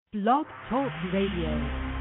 Blog Talk Radio.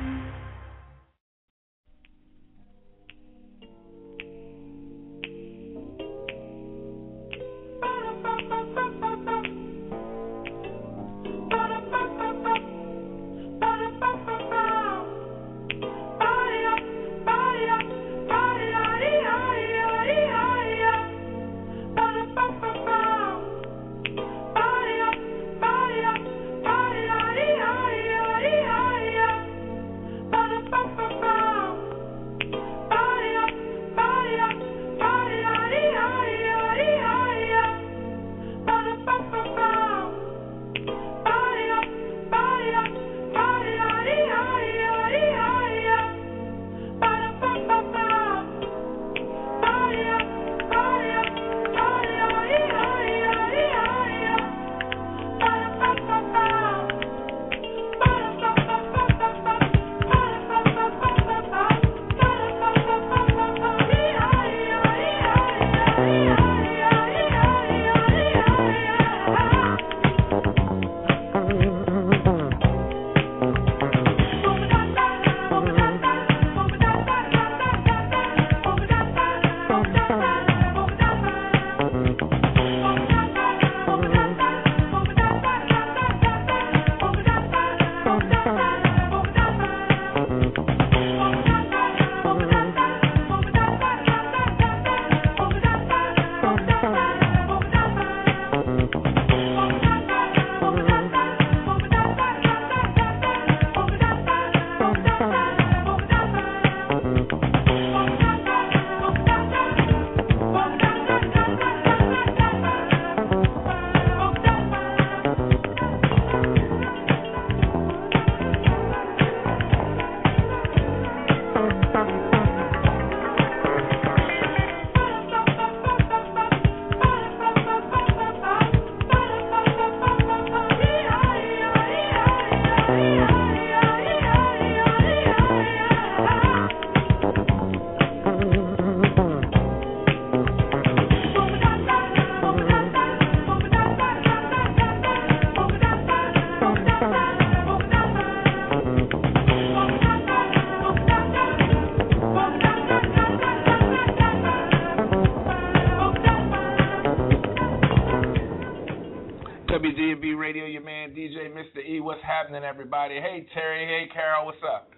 WDB Radio, your man DJ Mr. E. What's happening, everybody? Hey, Terry. Hey, Carol. What's up?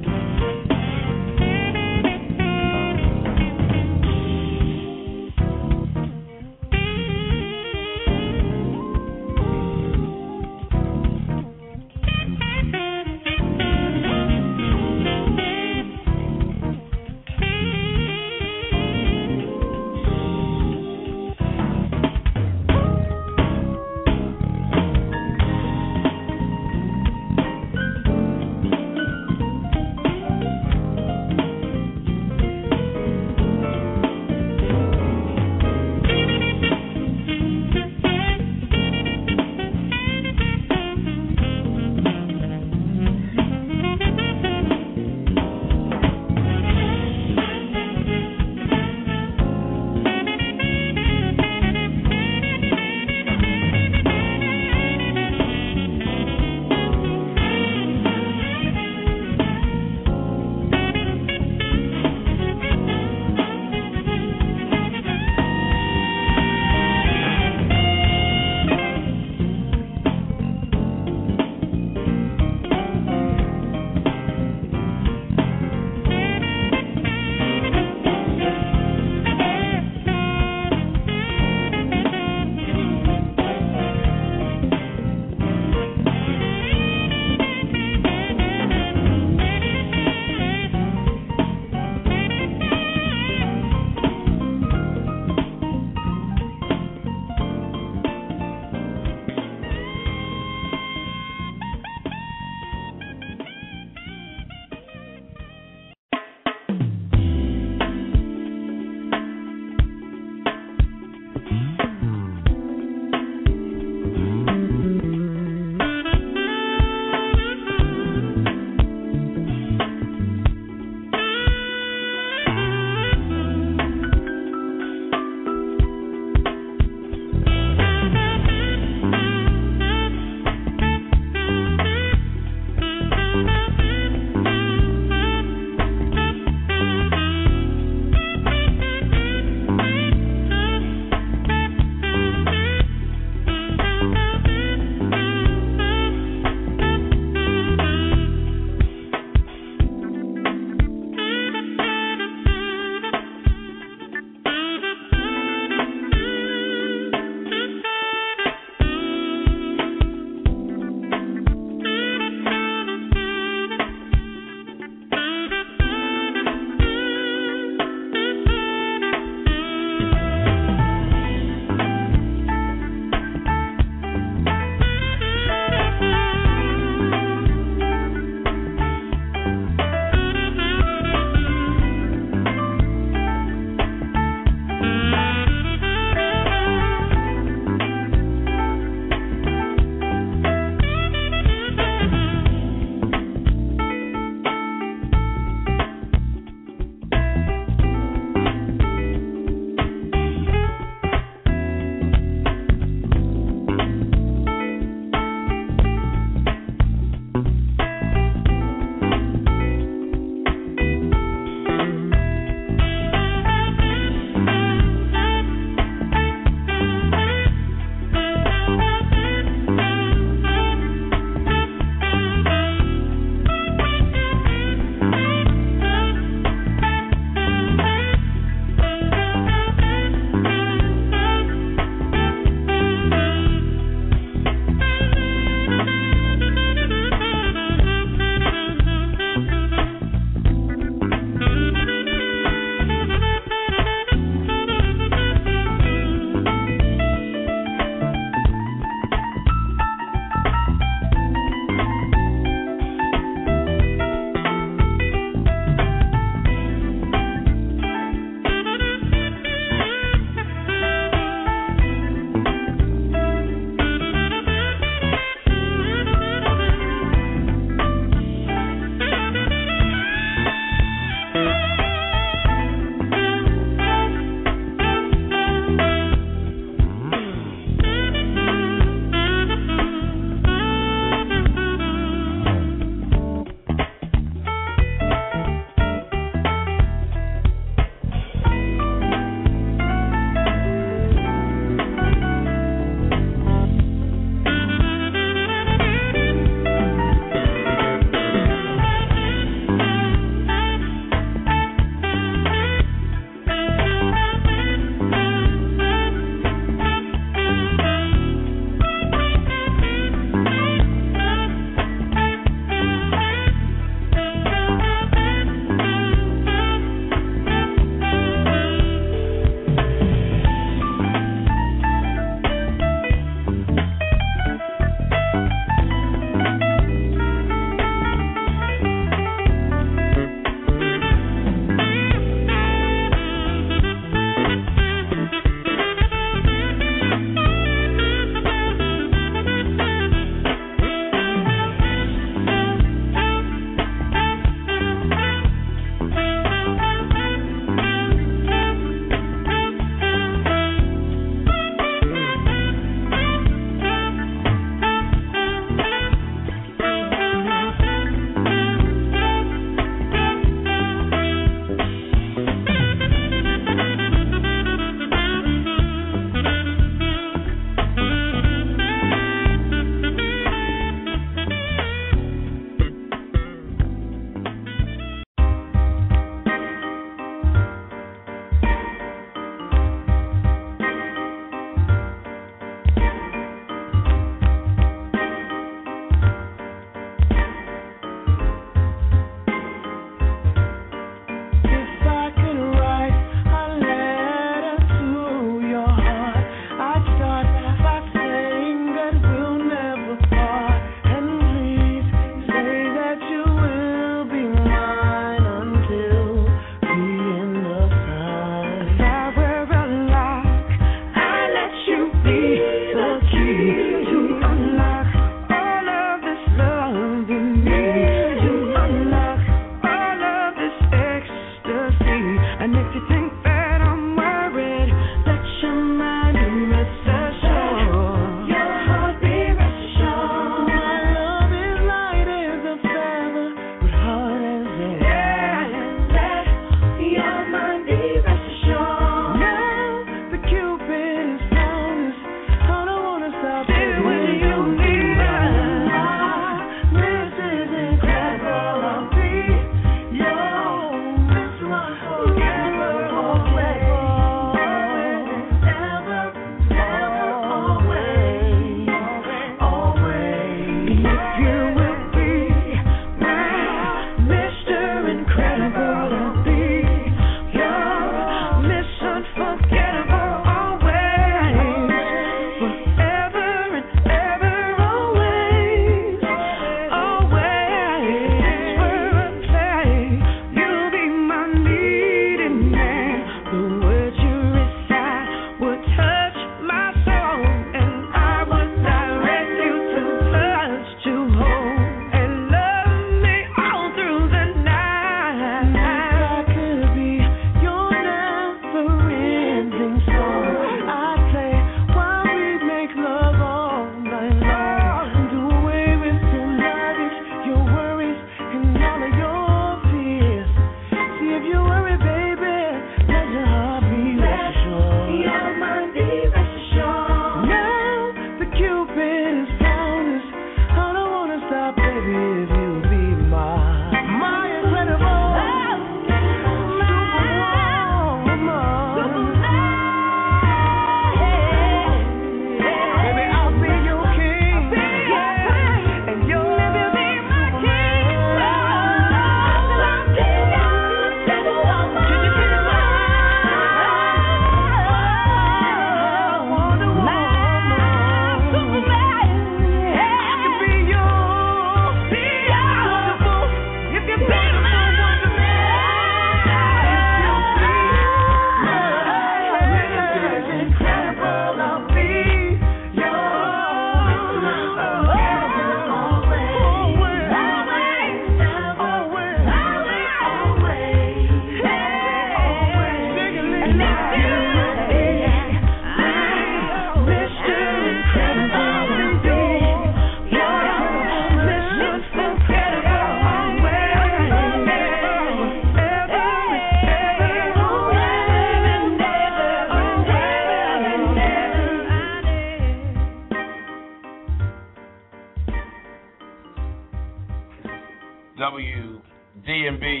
WDMB,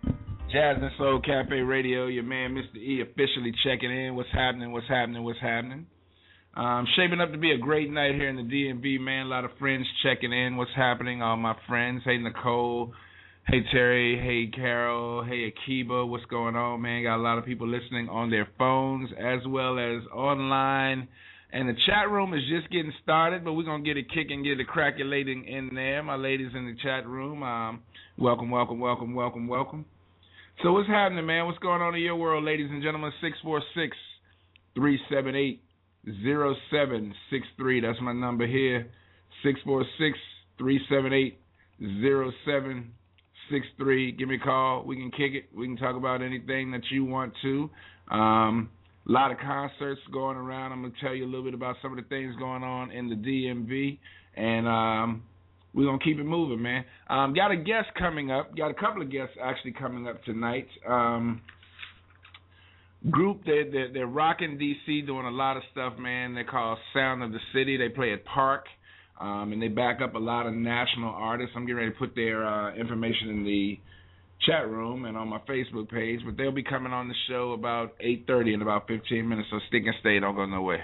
Jazz and Soul Cafe Radio. Your man, Mr. E, officially checking in. What's happening? What's happening? What's happening? Shaping up to be a great night here in the DMV, man. A lot of friends checking in. What's happening? All my friends. Hey, Nicole. Hey, Terry. Hey, Carol. Hey, Akiba. What's going on, man? Got a lot of people listening on their phones as well as online. And the chat room is just getting started, but we're going to get it kicking, get it crackulating in there. My ladies in the chat room, welcome, welcome, welcome, welcome, welcome. So what's happening, man? What's going on in your world, ladies and gentlemen? 646-378-0763. That's my number here, 646-378-0763. Give me a call. We can kick it. We can talk about anything that you want to. A lot of concerts going around. I'm going to tell you a little bit about some of the things going on in the DMV, and we're going to keep it moving, man. Got a guest coming up. Got a couple of guests actually coming up tonight. Group, they're rocking D.C., doing a lot of stuff, man. They're called Sound of the City. They play at Park, and they back up a lot of national artists. I'm getting ready to put their information in the chat room and on my Facebook page, but they'll be coming on the show about 8:30 in about 15 minutes, so stick and stay, don't go nowhere.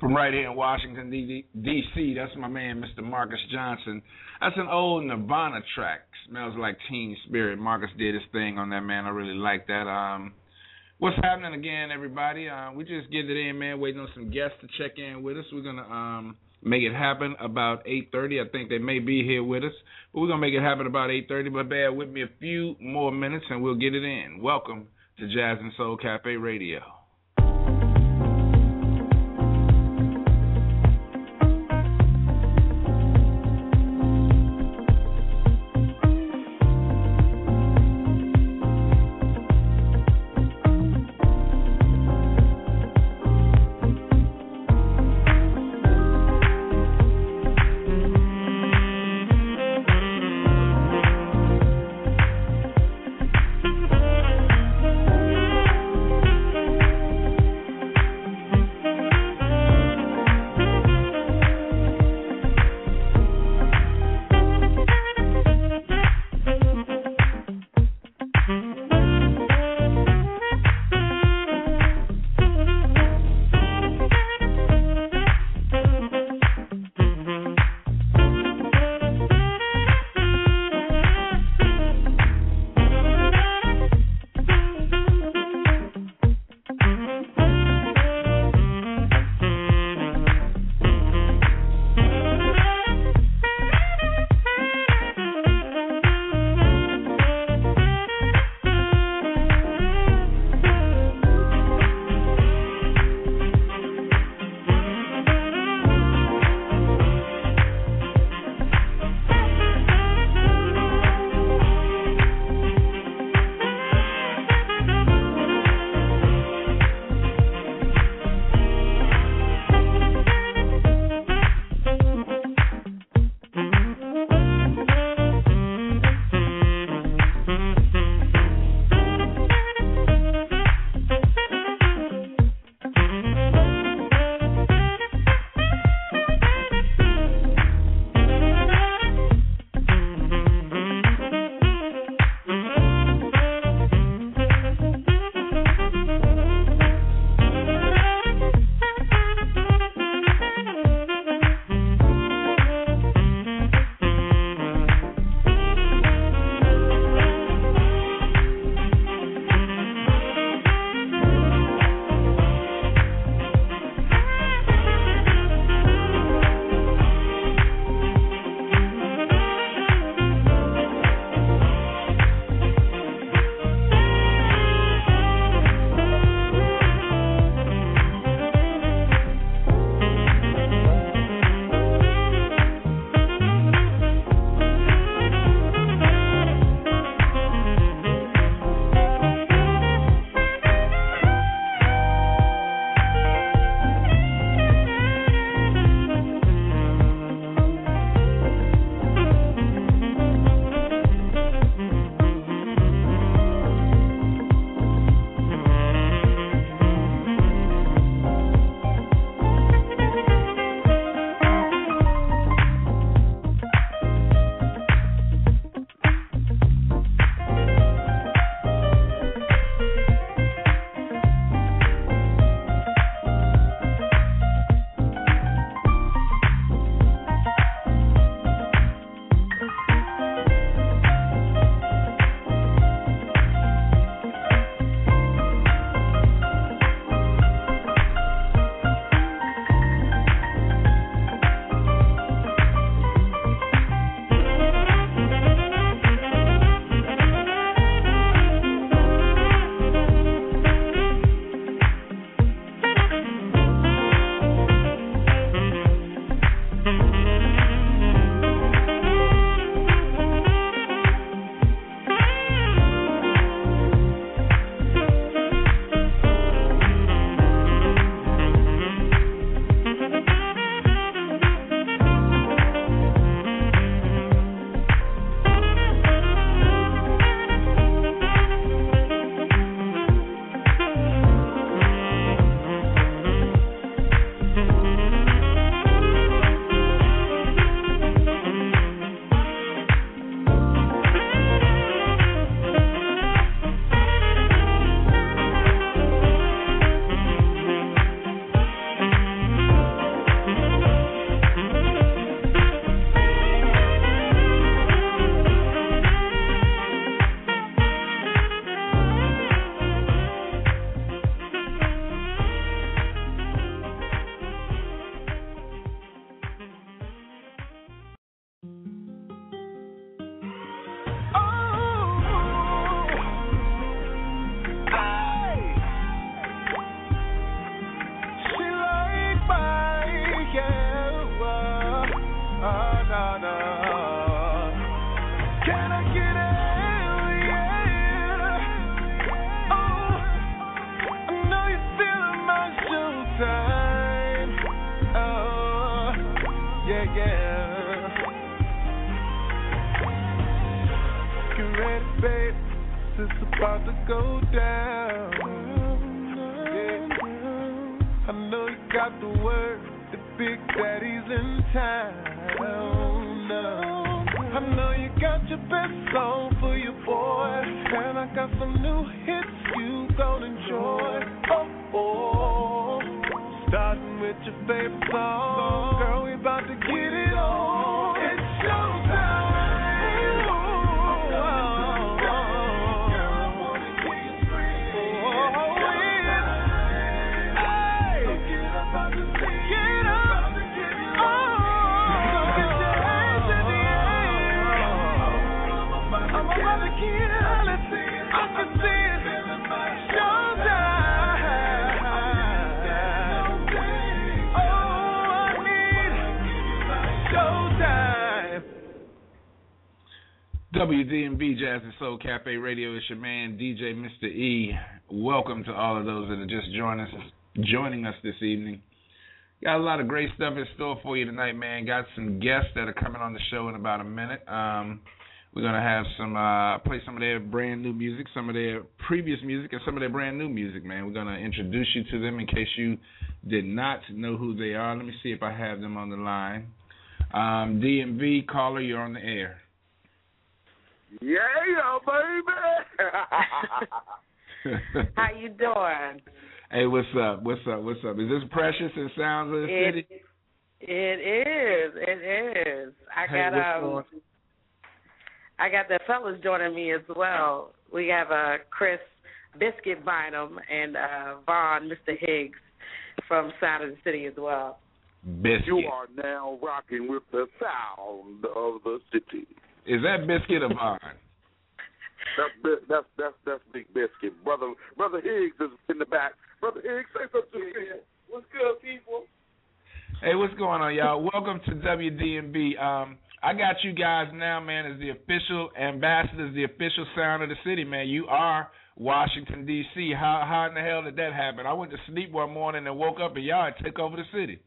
From right here in Washington, D.C., that's my man, Mr. Marcus Johnson. That's an old Nirvana track. Smells like Teen Spirit. Marcus did his thing on that, man. I really like that. What's happening again, everybody? We just get it in, man, waiting on some guests to check in with us. We're going to make it happen about 8:30. I think they may be here with us, but we're going to make it happen about 8:30. But bear with me a few more minutes, and we'll get it in. Welcome to Jazz and Soul Cafe Radio. yeah. Get ready, babe, it's about to go down. Yeah. I know you got the word, the Big Daddy's in town. I know you got your best song for your boy, and I got some new hits you gon' enjoy. Oh, starting with your favorite song, girl, we about to get it on. It's showtime. WDMV Jazz and Soul Cafe Radio. It's your man DJ Mr. E. Welcome to all of those that are just joining us this evening. Got a lot of great stuff in store for you tonight, man. Got some guests that are coming on the show in about a minute. We're gonna have play some of their brand new music, some of their previous music, and some of their brand new music, man. We're gonna introduce you to them in case you did not know who they are. Let me see if I have them on the line. DMV caller, you're on the air. Yeah, baby. How you doing? Hey, what's up? Is this Precious in Sounds of the City? It is. I got the fellas joining me as well. We have Chris Biscuit Bynum and Vaughn, Mr. Higgs from Sound of the City as well. Biscuit. You are now rocking with the sound of the city. Is that Biscuit or Vaughn? That's Big Biscuit. Brother Higgs is in the back. Brother Higgs, say something to me. What's good, people? Hey, what's going on, y'all? Welcome to WDMB. I got you guys now, man, as the official ambassadors, the official sound of the city, man. You are Washington, D.C. How in the hell did that happen? I went to sleep one morning and woke up and y'all took over the city.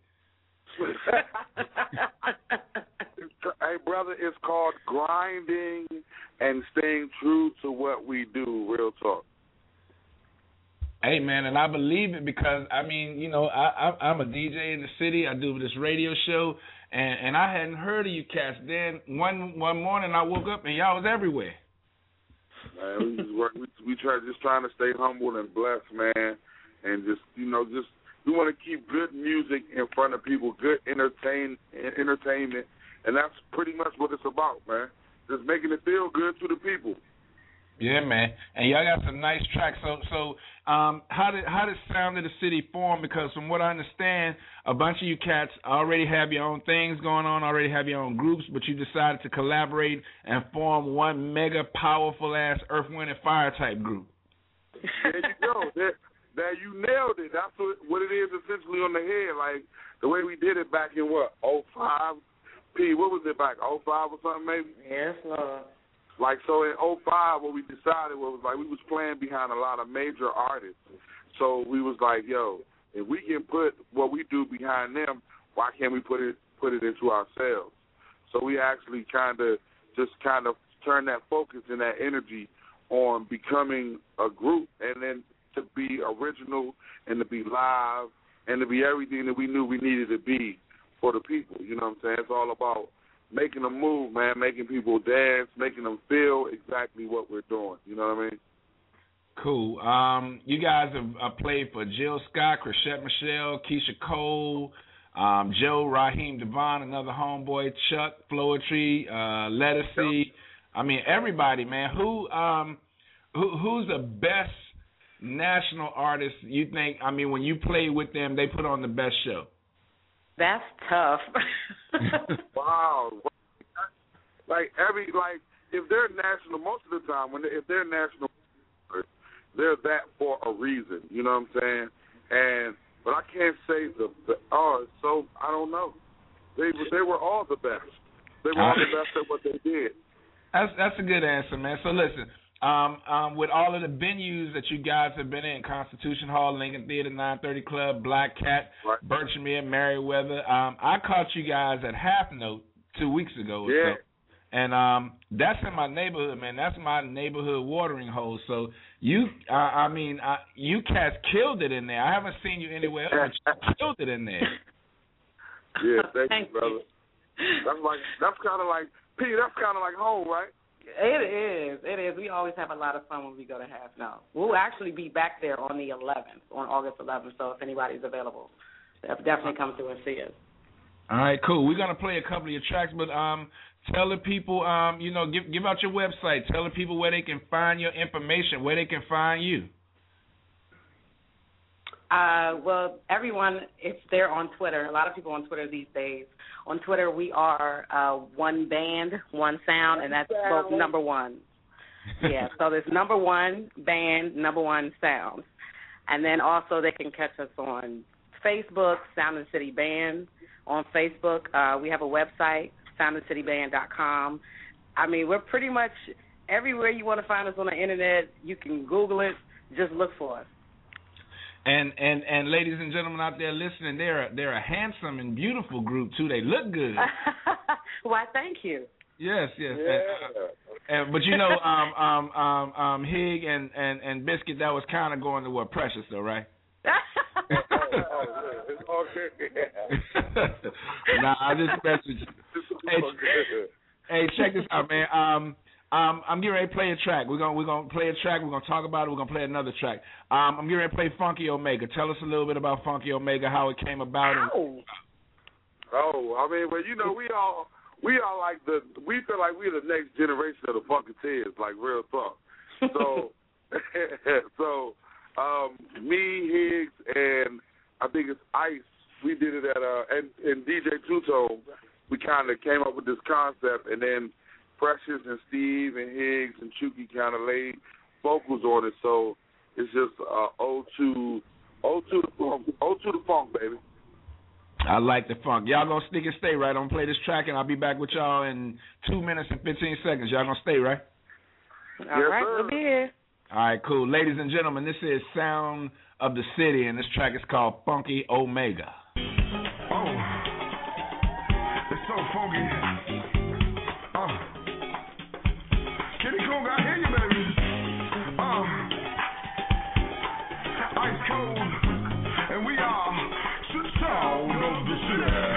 Hey, brother, it's called grinding and staying true to what we do, real talk. Hey, man, and I believe it because, I mean, you know, I'm a DJ in the city. I do this radio show, and I hadn't heard of you cats. Then one morning I woke up and y'all was everywhere. Man, we trying to stay humble and blessed, man, and just we want to keep good music in front of people, good entertainment, and that's pretty much what it's about, man. Just making it feel good to the people. Yeah, man. And y'all got some nice tracks. So how did Sound of the City form? Because from what I understand, a bunch of you cats already have your own things going on, already have your own groups, but you decided to collaborate and form one mega powerful-ass Earth, Wind, and Fire type group. There you go. That you nailed it. That's what it is essentially on the head. Like the way we did it back in, 05? P, what was it back, 05 or something maybe? Yes, Lord. Like, so in 05, what we decided was, like, we was playing behind a lot of major artists. So we was like, yo, if we can put what we do behind them, why can't we put it into ourselves? So we actually kind of turn that focus and that energy on becoming a group, and then to be original and to be live and to be everything that we knew we needed to be for the people. You know what I'm saying? It's all about making them move, man, making people dance, making them feel exactly what we're doing. You know what I mean? Cool. You guys have played for Jill Scott, Chrisette Michelle, Keisha Cole, Joe, Raheem Devon, another homeboy, Chuck, Floetry, Lettucey. I mean, everybody, man. Who's the best national artist you think? I mean, when you play with them, they put on the best show. That's tough. Wow. Like if they're national, most of the time if they're national, they're that for a reason. You know what I'm saying? But I can't say so I don't know. They were all the best. They were all the best at what they did. That's a good answer, man. So listen, with all of the venues that you guys have been in, Constitution Hall, Lincoln Theater, 930 Club, Black Cat, Right. Birchmere, Merriweather, I caught you guys at Half Note 2 weeks ago or Yeah. so. And that's in my neighborhood, man. That's my neighborhood watering hole. So you cats killed it in there. I haven't seen you anywhere else, but you killed it in there. Yeah, thank Thank you, brother. That's kind of like home, right? It is. We always have a lot of fun when we go to Half Note. We'll actually be back there on the 11th, on August 11th. So if anybody's available, definitely come through and see us. All right, cool. We're gonna play a couple of your tracks, but tell the people, give out your website. Tell the people where they can find your information, where they can find you. Well, everyone, it's there on Twitter. A lot of people on Twitter these days. On Twitter, we are one band, one sound, and that's both number one. Yeah, so there's number one band, number one sound. And then also they can catch us on Facebook, Sound and City Band. On Facebook, we have a website, soundandcityband.com. I mean, we're pretty much everywhere you want to find us on the internet. You can Google it. Just look for us. And ladies and gentlemen out there listening, they're a handsome and beautiful group too. They look good. Why, thank you. Yes. Yeah. But Hig and Biscuit, that was kind of going to what Precious though, right? It's okay. Nah, I just mess with you. Hey, check this out, man. I'm getting ready to play a track. We're gonna play a track. We're gonna talk about it. We're gonna play another track. I'm getting ready to play Funky Omega. Tell us a little bit about Funky Omega, how it came about. I mean, well, you know, we all like we feel like we're the next generation of the Funketeers, like real talk. So, me, Higgs, and I think it's Ice. We did it at and DJ Two-Tone. We kind of came up with this concept, and then Precious and Steve and Higgs and Chucky kind of laid vocals on it. So it's just ode to the funk, baby. I like the funk. Y'all gonna stick and stay, right? I'm gonna play this track, and I'll be back with y'all in 2 minutes and 15 seconds. Y'all gonna stay, right? All right, we'll be here. All right, cool. Ladies and gentlemen, this is Sound of the City, and this track is called Funky Omega. Oh, it's so funky. Kitty Kong, I hear you, baby. Ice cold, and we are Sound of the City.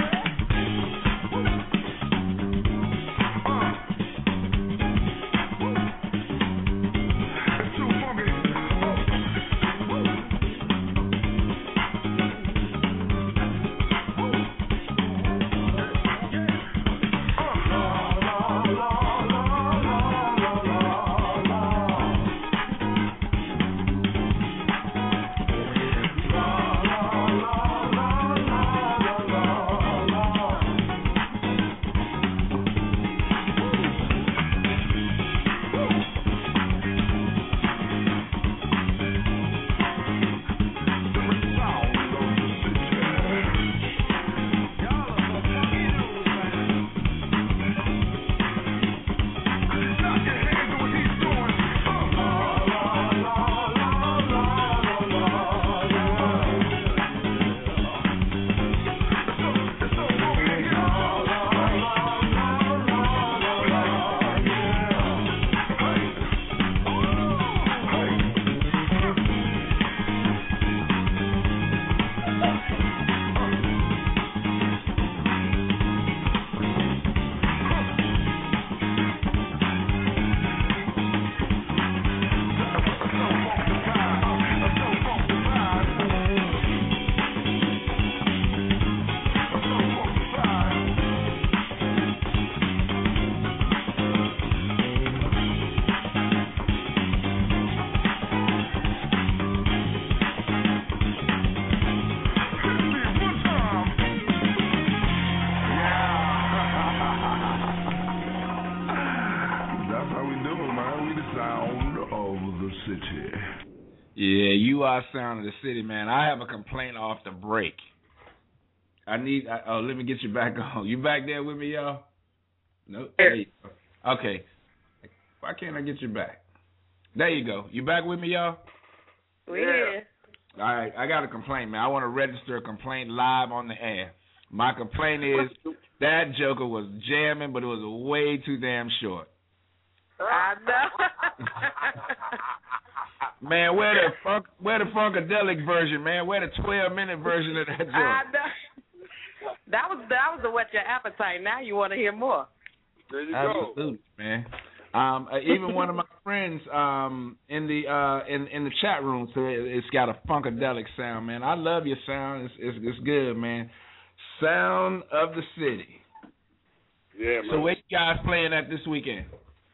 Yeah, you are Sound of the City, man. I have a complaint off the break. Let me get you back on. You back there with me, y'all? No? There you go. Okay. Why can't I get you back? There you go. You back with me, y'all? We here. All right, I got a complaint, man. I want to register a complaint live on the air. My complaint is that Joker was jamming, but it was way too damn short. I know. Man, where the funkadelic version, man? Where the 12-minute version of that joke? I know. That was to whet your appetite. Now you want to hear more. There you Absolutely, man. Even one of my friends in the chat room said it's got a funkadelic sound, man. I love your sound. It's good, man. Sound of the City. Yeah, man. So where you guys playing at this weekend?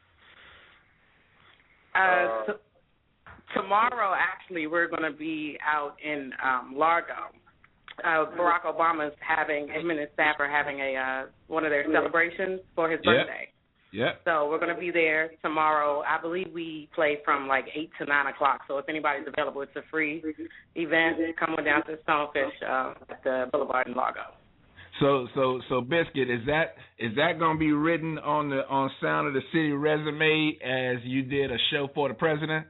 Tomorrow, actually, we're going to be out in Largo. Barack Obama's him and his staff are having one of their celebrations for his birthday. Yeah. So we're going to be there tomorrow. I believe we play from like 8 to 9 o'clock. So if anybody's available, it's a free event. Come on down to Stonefish at the Boulevard in Largo. So Biscuit, is that going to be written on Sound of the City resume as you did a show for the president?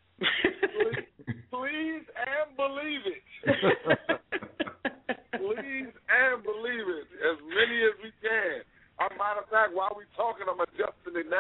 Please and believe it. Please and believe it. As many as we can. As a matter of fact, while we're talking, I'm adjusting it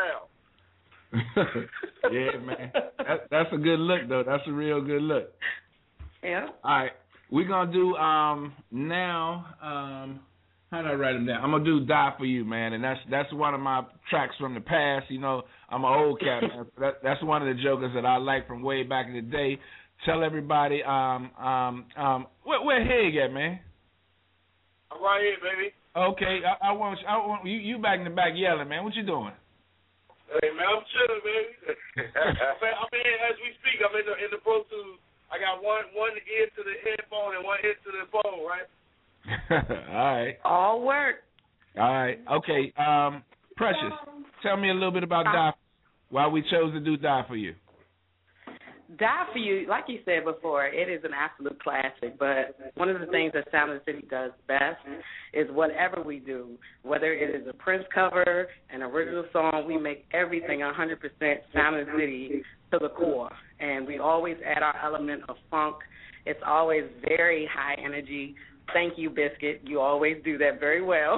now. Yeah, man. That's a good look, though. That's a real good look. Yeah. All right. We're going to do now, how did I write them down? I'm going to do Die For You, man. And that's one of my tracks from the past. You know, I'm an old cat, man. That's one of the jokers that I like from way back in the day. Tell everybody, where Hig at, man? I'm right here, baby. Okay, I want you back in the back yelling, man. What you doing? Hey, man, I'm chilling, baby. I'm in as we speak. I'm in the Pro Tools. I got one ear to the headphone and one ear to the phone, right? All right. All work. All right. Okay. Precious, tell me a little bit about Die. Why we chose to do Die For You. Die For You, like you said before, it is an absolute classic, but one of the things that Sound of the City does best is whatever we do, whether it is a Prince cover, an original song, we make everything 100% Sound of the City to the core, and we always add our element of funk. It's always very high energy. Thank you, Biscuit. You always do that very well.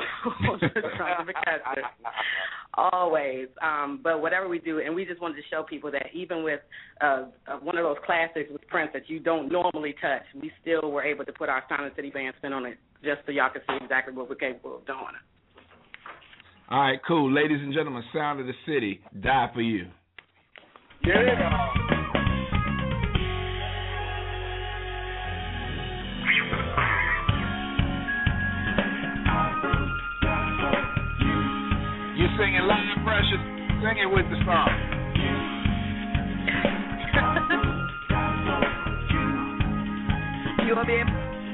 Always. But whatever we do, and we just wanted to show people that even with one of those classics with Prince that you don't normally touch, we still were able to put our Sound of the City band spin on it just so y'all can see exactly what we're capable of doing. All right, cool. Ladies and gentlemen, Sound of the City, Die For You. Yeah. You singing live, Precious? Sing it with the song. You want to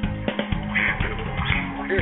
be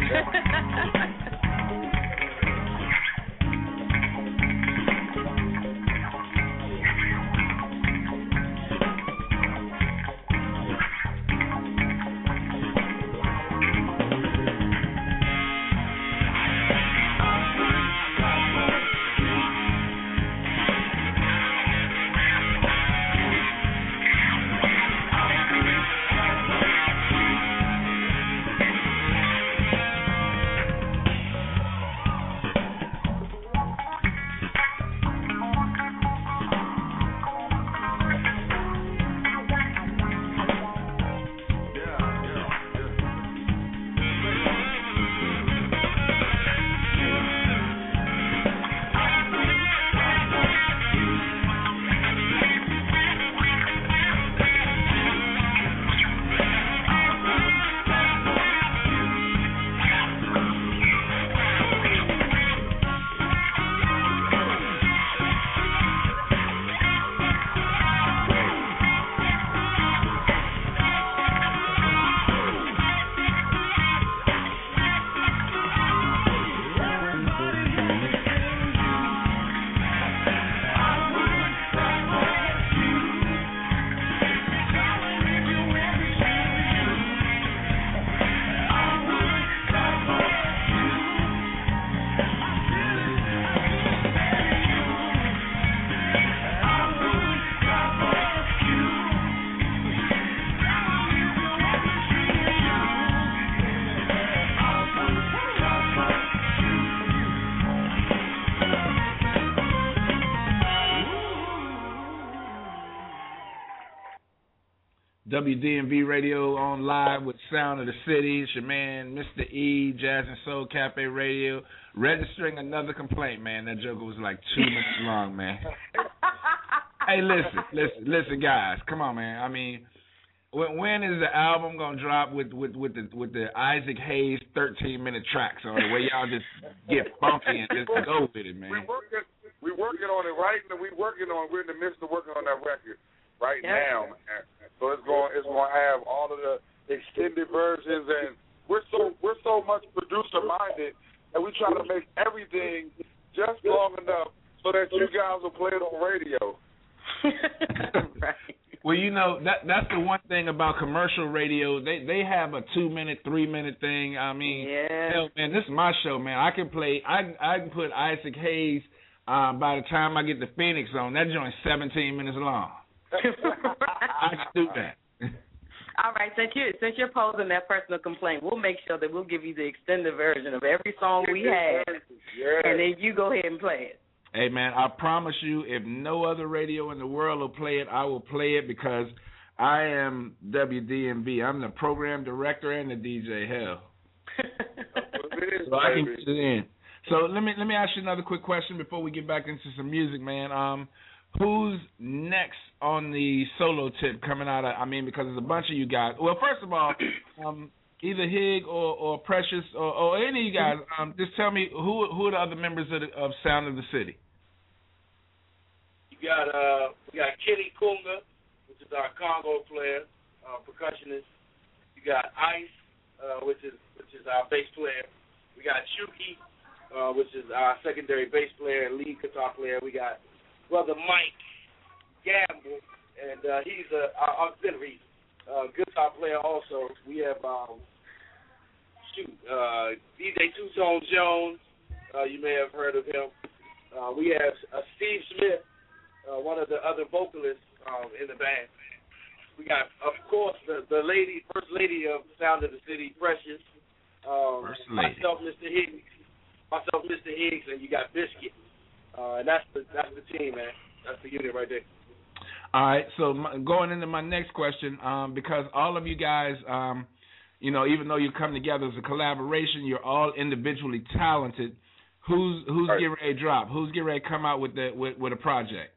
WDMV Radio on live with Sound of the City. It's your man, Mr. E, Jazz and Soul Cafe Radio. Registering another complaint, man. That joke was like 2 minutes long, man. Hey, listen, guys. Come on, man. I mean, when is the album gonna drop with the Isaac Hayes 13-minute tracks on it, where y'all just get funky and just go with it, man? We're working on it right now. We're in the midst of working on that record right now, man. So it's going to have all of the extended versions, and we're so much producer minded, and we try to make everything just long enough so that you guys will play it on radio. Right. Well, you know, that's the one thing about commercial radio. They have a 2-minute, 3-minute thing. I mean, hell, man, this is my show, man. I can put Isaac Hayes. By the time I get the Phoenix on, that joint's 17 minutes long. I can do that. All right, since you're posing that personal complaint, we'll make sure that we'll give you the extended version of every song we have, and then you go ahead and play it. Hey, man, I promise you, if no other radio in the world will play it, I will play it because I am WDMV. I'm the program director and the DJ. Hell, so I can get it in. So let me ask you another quick question before we get back into some music, man. Who's next on the solo tip coming out of? I mean, because there's a bunch of you guys. Well, first of all, either Hig or Precious or any of you guys, just tell me who are the other members of Sound of the City. We got Kenny Kunga, which is our Congo player, percussionist. You got Ice, which is our bass player. We got Chuki, which is our secondary bass player and lead guitar player. We got Brother Mike Gamble, and he's our auxiliary guitar player also. We have DJ Two Tone Jones. You may have heard of him. We have Steve Smith, one of the other vocalists in the band. We got, of course, the first lady of Sound of the City, Precious. Myself, Mr. Higgs, and you got Biscuit. And that's the team, man. That's the unit right there. All right, so going into my next question, because all of you guys, you know, even though you come together as a collaboration, you're all individually talented. Who's getting ready to drop? Who's getting ready to come out with a project?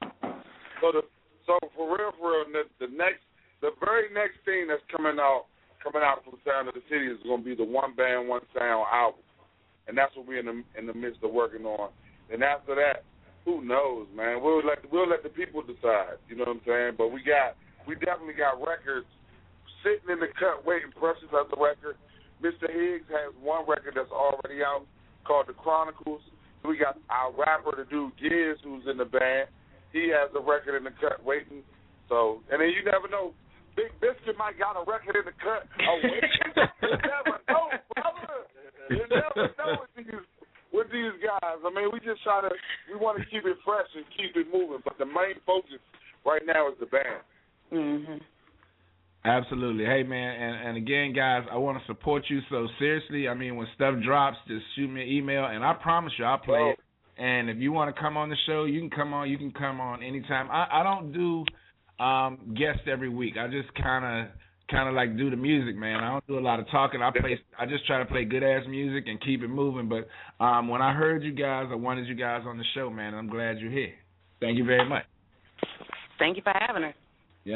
So for real, the very next thing that's coming out from Sound of the City is going to be the One Band, One Sound album, and that's what we're in the midst of working on. And after that, who knows, man? We'll let the people decide. You know what I'm saying? But we definitely got records sitting in the cut waiting. Precious has a record. Mr. Higgs has one record that's already out called The Chronicles. We got our rapper, the dude Giz, who's in the band. He has a record in the cut waiting. So, and then you never know, Big Biscuit might got a record in the cut. You never know, brother. You never know with these guys. I mean, we want to keep it fresh and keep it moving, but the main focus right now is the band. Mm-hmm. Absolutely. Hey, man, and again, guys, I want to support you. So, seriously, I mean, when stuff drops, just shoot me an email, and I promise you I'll play it. And if you want to come on the show, you can come on. You can come on anytime. I don't do guests every week. I just kind of like do the music, man. I don't do a lot of talking. I just try to play good-ass music and keep it moving. But when I heard you guys, I wanted you guys on the show, man. I'm glad you're here. Thank you very much. Thank you for having us. Yeah.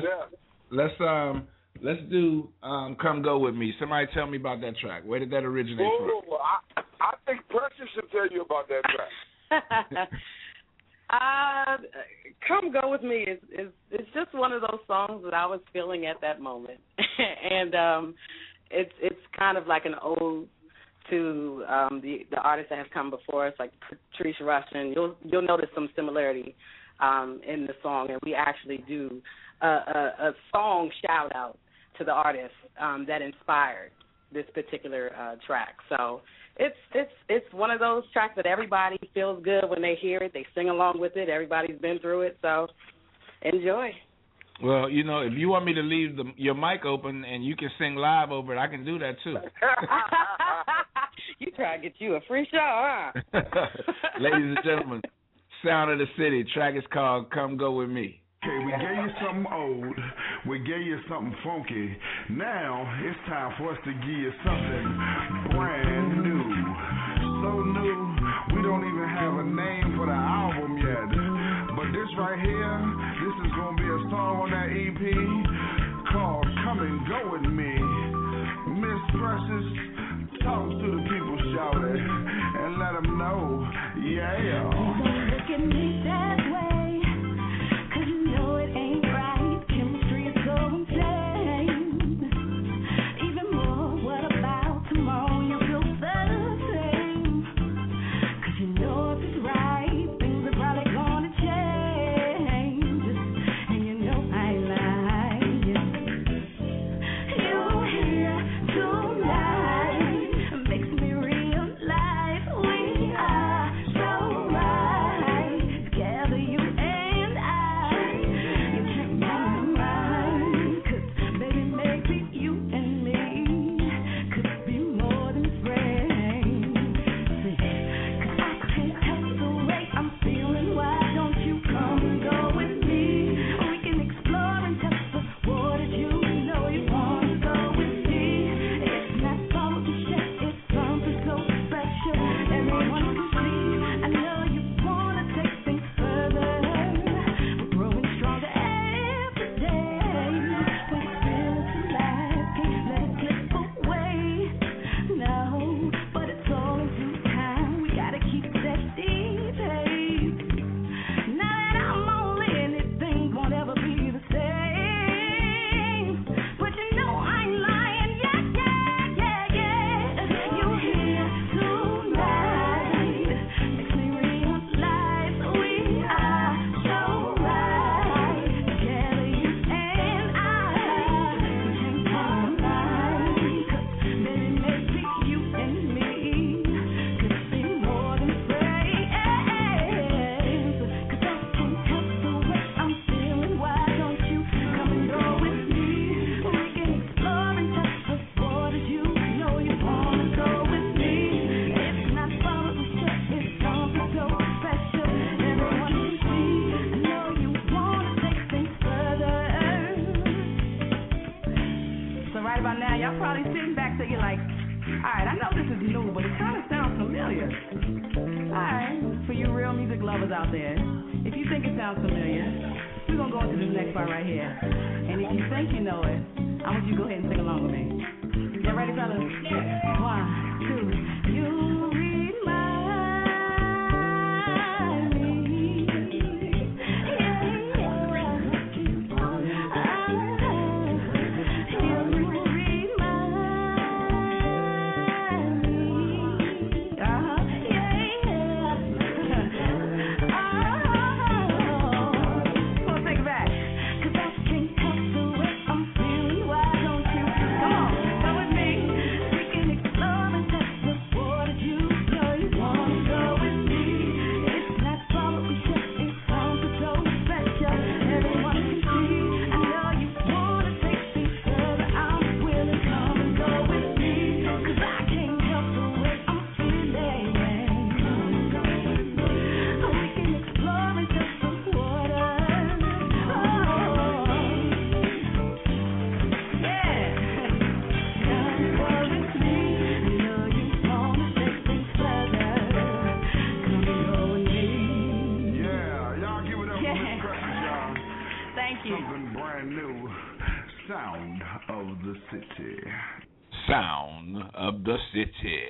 Let's do Come Go With Me. Somebody tell me about that track. Where did that originate from? I think Precious should tell you about that track. Come Go With Me is it's just one of those songs that I was feeling at that moment. And it's kind of like an ode to the artists that have come before us, like Patrice Rushen. You'll notice some similarity in the song, and we actually do a song shout out to the artist that inspired this particular track. So it's one of those tracks that everybody feels good when they hear it. They sing along with it. Everybody's been through it, so enjoy. Well, you know, if you want me to leave your mic open and you can sing live over it, I can do that too. You try to get you a free show, huh? Ladies and gentlemen, Sound of the City. Track is called Come Go With Me. Came we gave you something old. We gave you something funky. Now it's time for us to give you something brand new. So new, we don't even have a name for the album yet. But this right here, this is going to be a song on that EP called Come and Go With Me. Miss Precious, talk to the people, shout it, and let them know, yeah. Don't look at me that way, 'cause you know it ain't right. Chemistry is so insane. Even more, what about tomorrow? You feel the same, 'cause you know if it's right, things are probably gonna change. And you know I like it. You here tonight makes me realize we are so right. Together you and I, you change my mind. 'Cause baby, maybe you and me could be more than friends. 'Cause I can't help the way I'm feeling. Why don't you come and go with me? We can explore and test the waters. You know you want to go with me. It's not something shit, it's something so special. Everyone can see. I know you want to take things further. We're growing stronger every day. When you feel it's alive, can't let it slip away. No, but it's all in due time. We gotta keep that deep pace. Now that I'm all in it, things won't ever be the same. But you know I ain't lying, yeah. You here tonight makes me realize we are so right. Together you and I can change my mind. 'Cause baby, maybe you and me could be more than friends. 'Cause I can't help the way I'm feeling. Why don't you come and go with me? We can explore and touch the waters. You know you wanna go with me. It's not fun, it's something so special. Everyone can see. I know you wanna take things further. So right about now, y'all probably sitting back thinking like, all right, I know this is new, but it kind of sounds familiar. All right, for you real music lovers out there, if you think it sounds familiar, we're going to go into this next part right here. And if you think you know it, I want you to go ahead and sing along with me. Y'all ready, fellas? Yeah. 1, 2, you remind me. Take it back. 'Cause I can't help the way I'm feeling. Why don't you come on, go with me? We can explore and touch the waters. You know you wanna go with me. It's not probably just it's something so special. Everyone can see. I know you wanna take things further. I'm willing, come and go with me. 'Cause I can't help the way I'm feeling. We can explore and touch the waters. Oh, yeah. Come go with me. I know you wanna take things further. Come go with me. Yeah, y'all give it up for Yeah. Miss Precious, y'all. Thank you. Something brand new. Sound of the city. Sound of the city.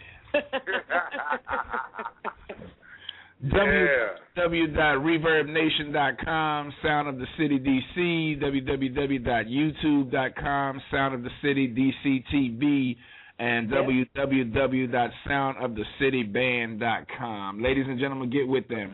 www.reverbnation.com, Sound of the City DC, www.youtube.com, Sound of the City DC TV, and www.soundofthecityband.com. Ladies and gentlemen, get with them.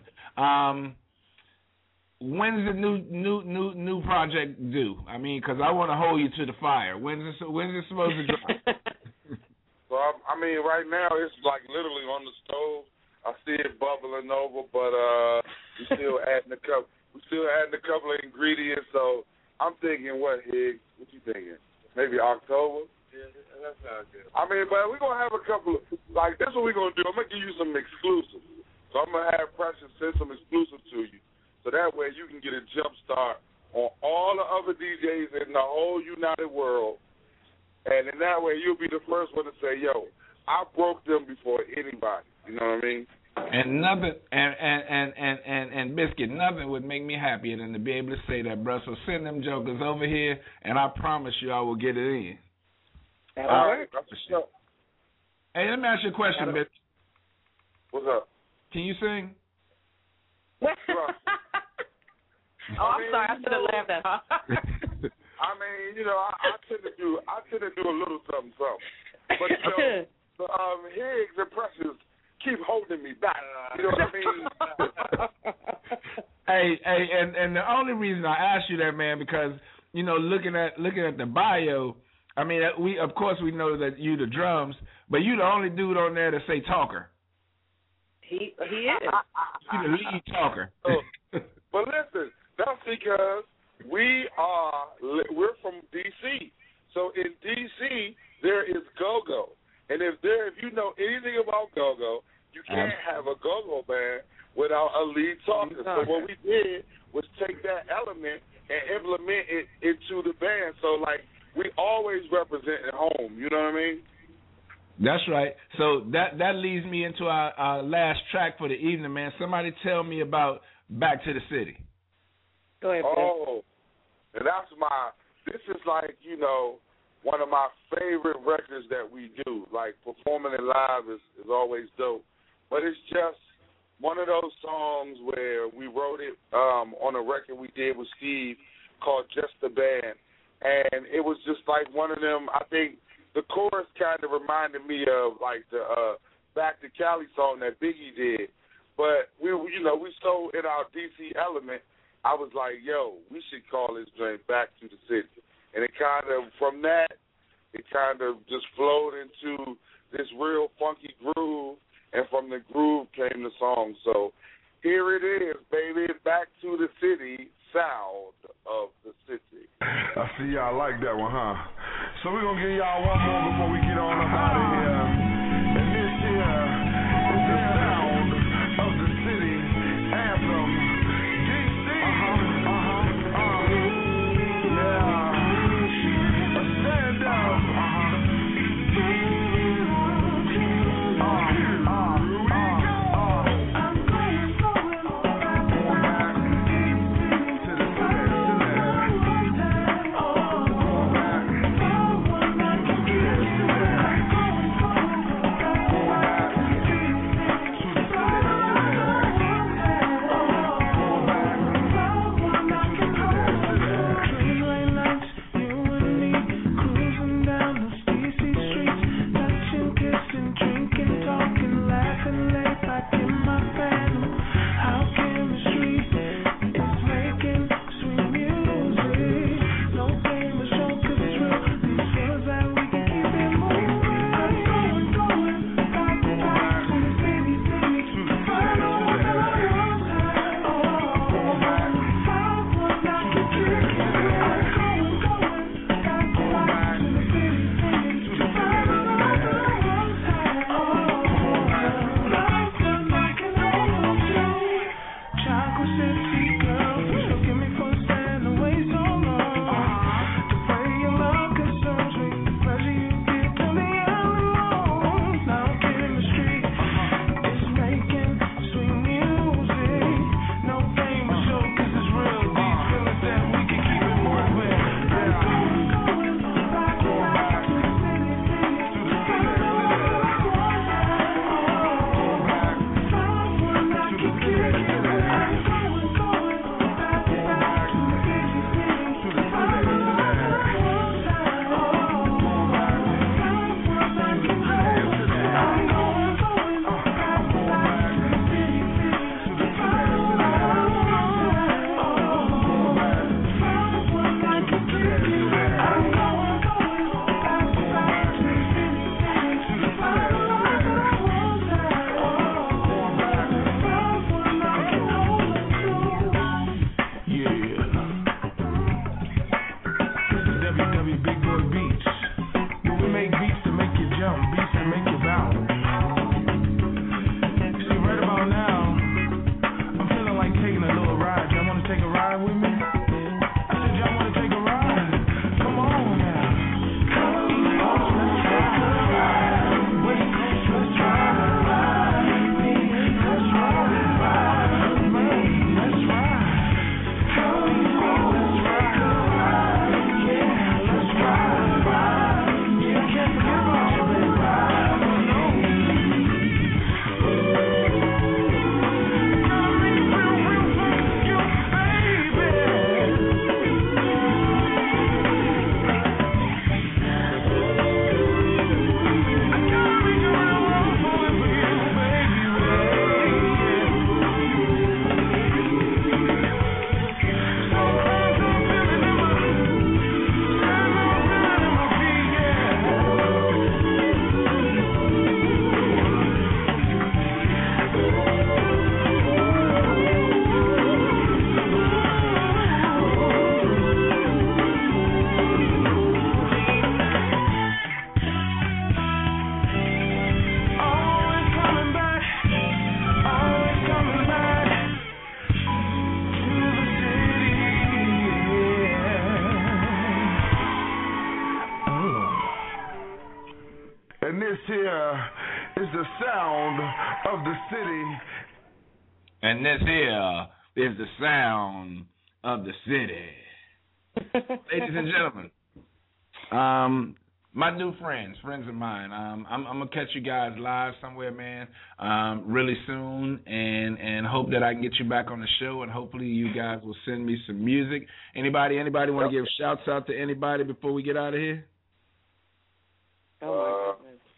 When's the new project due? I mean, because I want to hold you to the fire. When's it supposed to drop? So I mean, right now it's like literally on the stove. I see it bubbling over, but we still adding a couple. of ingredients. So I'm thinking, what, Higgs? What you thinking? Maybe October? Yeah, that sounds good. I mean, but we're gonna have a couple of like. That's what we're gonna do. I'm gonna give you some exclusives. So I'm gonna have Precious send some exclusives to you, so that way you can get a jump start on all the other DJs in the whole United world. And in that way, you'll be the first one to say, yo, I broke them before anybody. You know what I mean? And nothing, and Biscuit, nothing would make me happier than to be able to say that, bro. So send them jokers over here, and I promise you I will get it in. That will work. Hey, let me ask you a question, bitch. What's up? Can you sing? I'm sorry, I should have laughed at her. I mean, you know, I tend to do a little something. But you know, Higgs and Precious keep holding me back. You know what I mean? Hey, and the only reason I asked you that, man, because you know, looking at the bio, I mean, we of course we know that you the drums, but you the only dude on there to say talker. He is. You the lead talker. But listen, that's because we're from D.C. So in D.C. there is go-go. And if you know anything about go-go, you can't have a go-go band without a lead talker. So what we did was take that element and implement it into the band. So, like, we always represent at home. You know what I mean? That's right. So that leads me into our last track for the evening, man. Somebody tell me about Back to the City. Go ahead, Oh, and this is like, you know, one of my favorite records that we do. Like, performing it live is always dope. But it's just one of those songs where we wrote it on a record we did with Steve called Just the Band. And it was just like one of them, I think the chorus kind of reminded me of like the Back to Cali song that Biggie did. But we so in our DC element, I was like, yo, we should call this joint Back to the City. And it kind of, from that, it kind of just flowed into this real funky groove, and from the groove came the song. So here it is, baby, Back to the City, sound of the city. I see y'all like that one, huh? So we're going to give y'all one more before we get on up out of here. And this here is the sound of the city anthem. DC. Yeah. A stand up. here is the sound of the city. And this here is the sound of the city. Ladies and gentlemen, my new friends of mine, I'm going to catch you guys live somewhere, man, really soon, and hope that I can get you back on the show, and hopefully you guys will send me some music. Anybody want to give shouts out to anybody before we get out of here? Oh,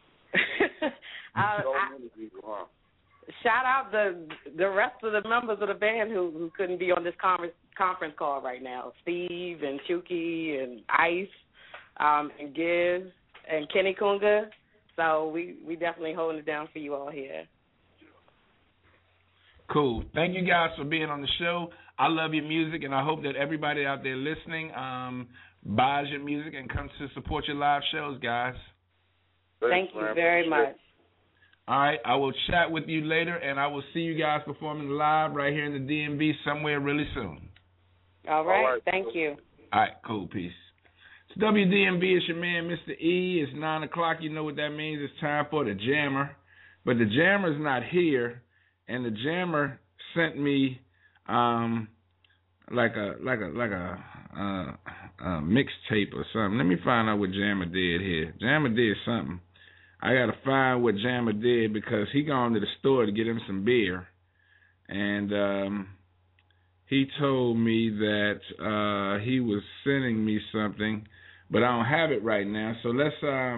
my goodness. Shout out the rest of the members of the band who couldn't be on this conference call right now. Steve and Chuki and Ice and Giz and Kenny Kunga. So we definitely holding it down for you all here. Cool. Thank you guys for being on the show. I love your music, and I hope that everybody out there listening buys your music and comes to support your live shows, guys. Thank you very much. All right, I will chat with you later, and I will see you guys performing live right here in the DMV somewhere really soon. All right. Thank you. All right, cool, peace. It's WDMV, it's your man, Mr. E. It's 9 o'clock. You know what that means. It's time for the Jammer. But the Jammer's not here, and the Jammer sent me like a mixtape or something. Let me find out what Jammer did here. Jammer did something. I got to find what Jammer did because he gone to the store to get him some beer. And he told me that he was sending me something, but I don't have it right now. So let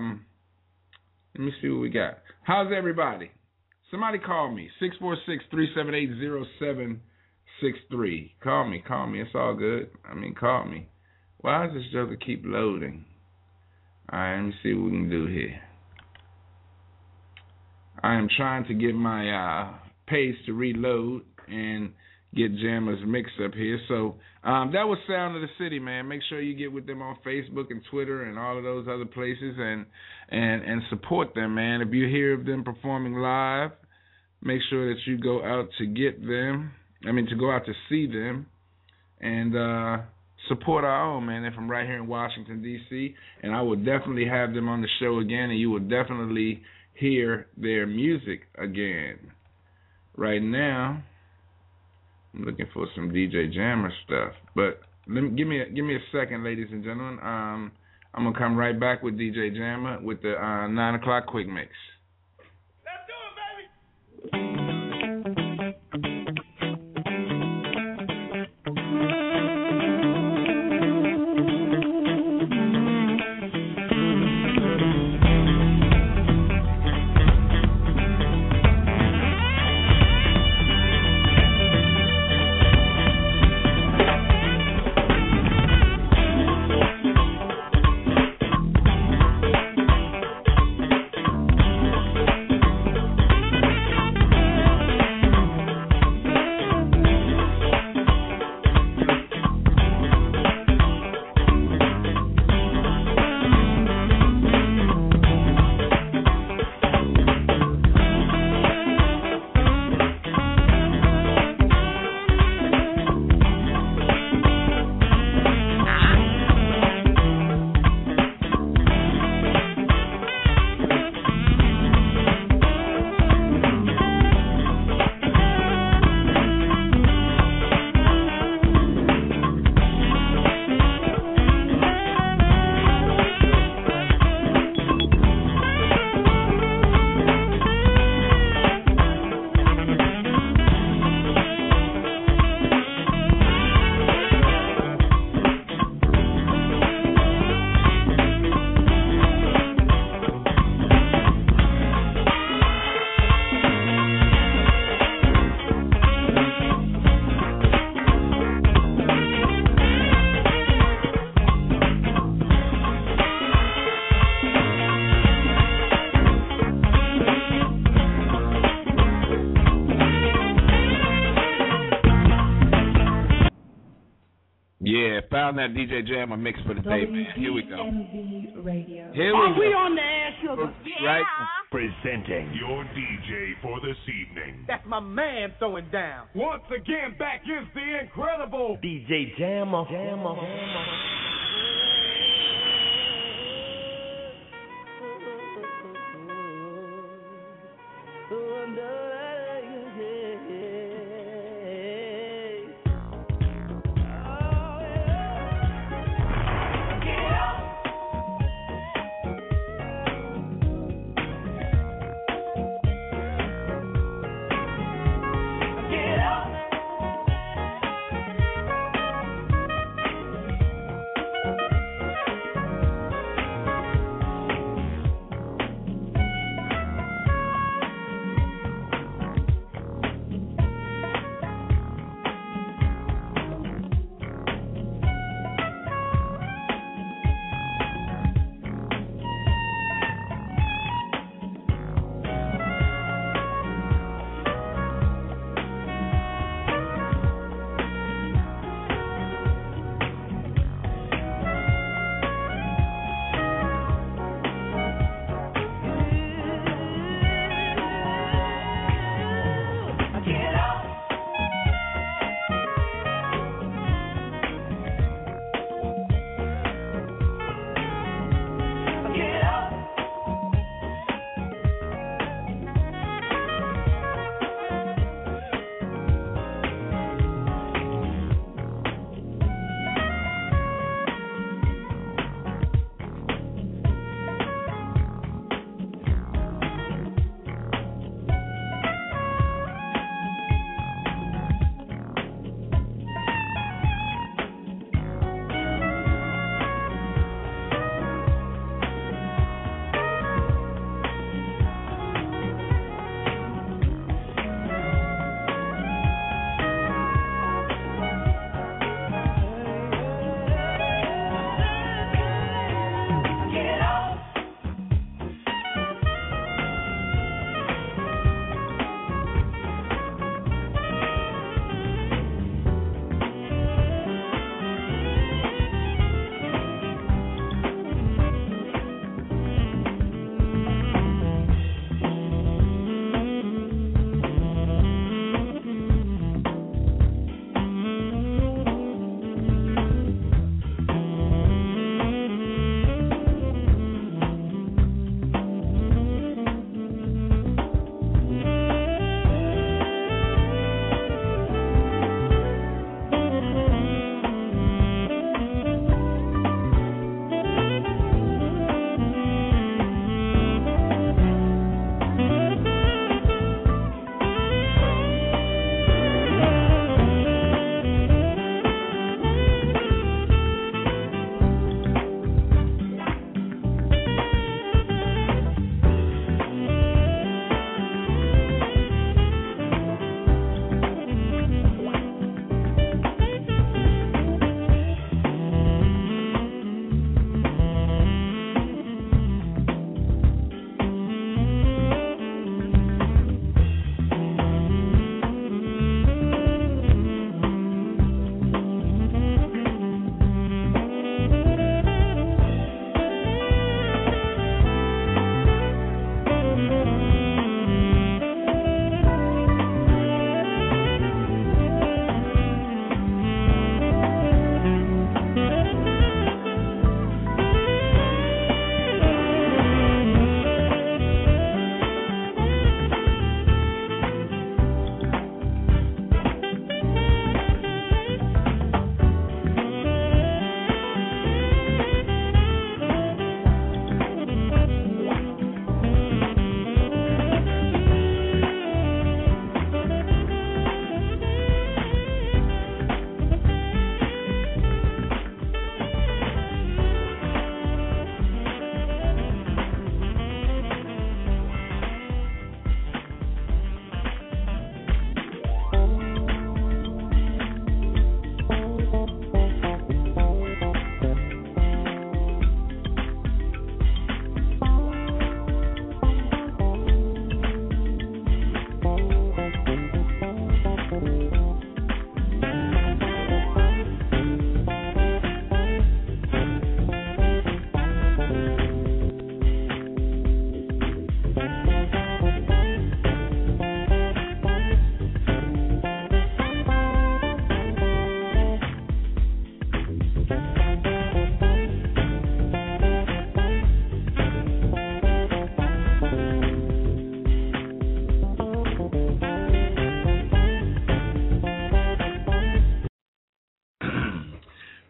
me see what we got. How's everybody? Somebody call me, 646-378-0763. Call me. It's all good. Call me. Why does this joker keep loading? All right, let me see what we can do here. I am trying to get my page to reload and get Jammer's mix up here. So that was Sound of the City, man. Make sure you get with them on Facebook and Twitter and all of those other places and support them, man. If you hear of them performing live, make sure that you go out to get them. To go out to see them and support our own, man. They're from right here in Washington, D.C., and I will definitely have them on the show again, and you will definitely hear their music again. Right now, I'm looking for some DJ Jammer stuff, but give me a second, ladies and gentlemen. I'm gonna come right back with DJ Jammer with the 9 o'clock quick mix. Let's do it, baby. Found that DJ Jammer mix for the day, man. Here we go. Radio. Here we go. We on the air, sugar. Right. Presenting your DJ for this evening. That's my man throwing down. Once again, back is the incredible DJ Jammer.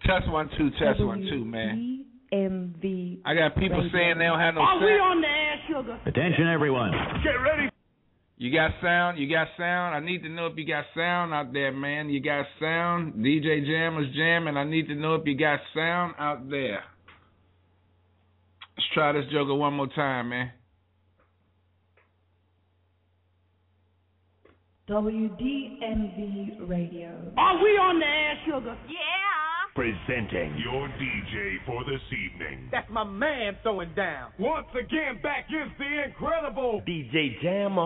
Test 1 2, test 1 2, man. DMV. I got people Radio. saying they don't have no Are sound. we on the air, sugar? Attention, everyone. Get ready. You got sound? You got sound? I need to know if you got sound out there, man. You got sound? DJ Jam is jamming. I need to know if you got sound out there. Let's try this joker one more time, man. WDMV Radio. Are we on the air, sugar? Yeah. Presenting your DJ for this evening. That's my man throwing down. Once again, back is the incredible DJ Jammer.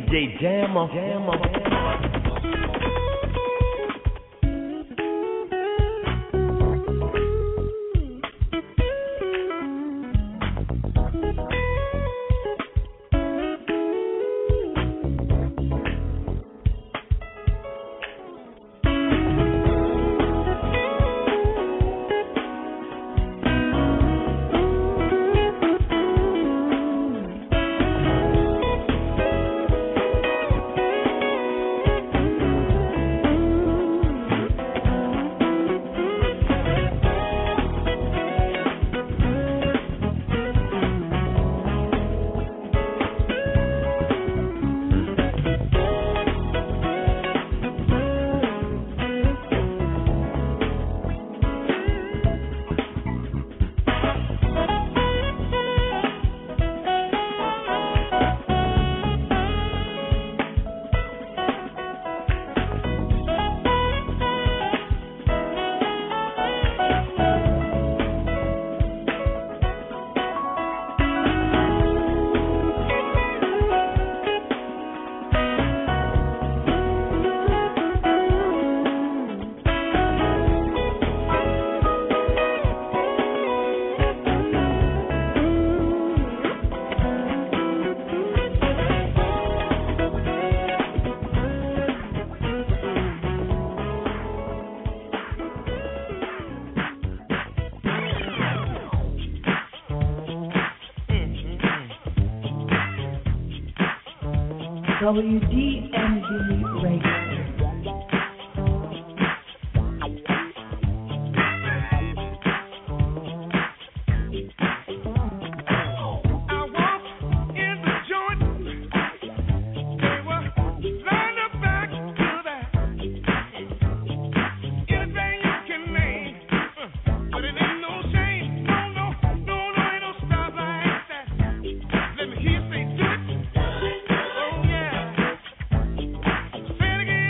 DJ Jammer. WDMV Radio. Say it again.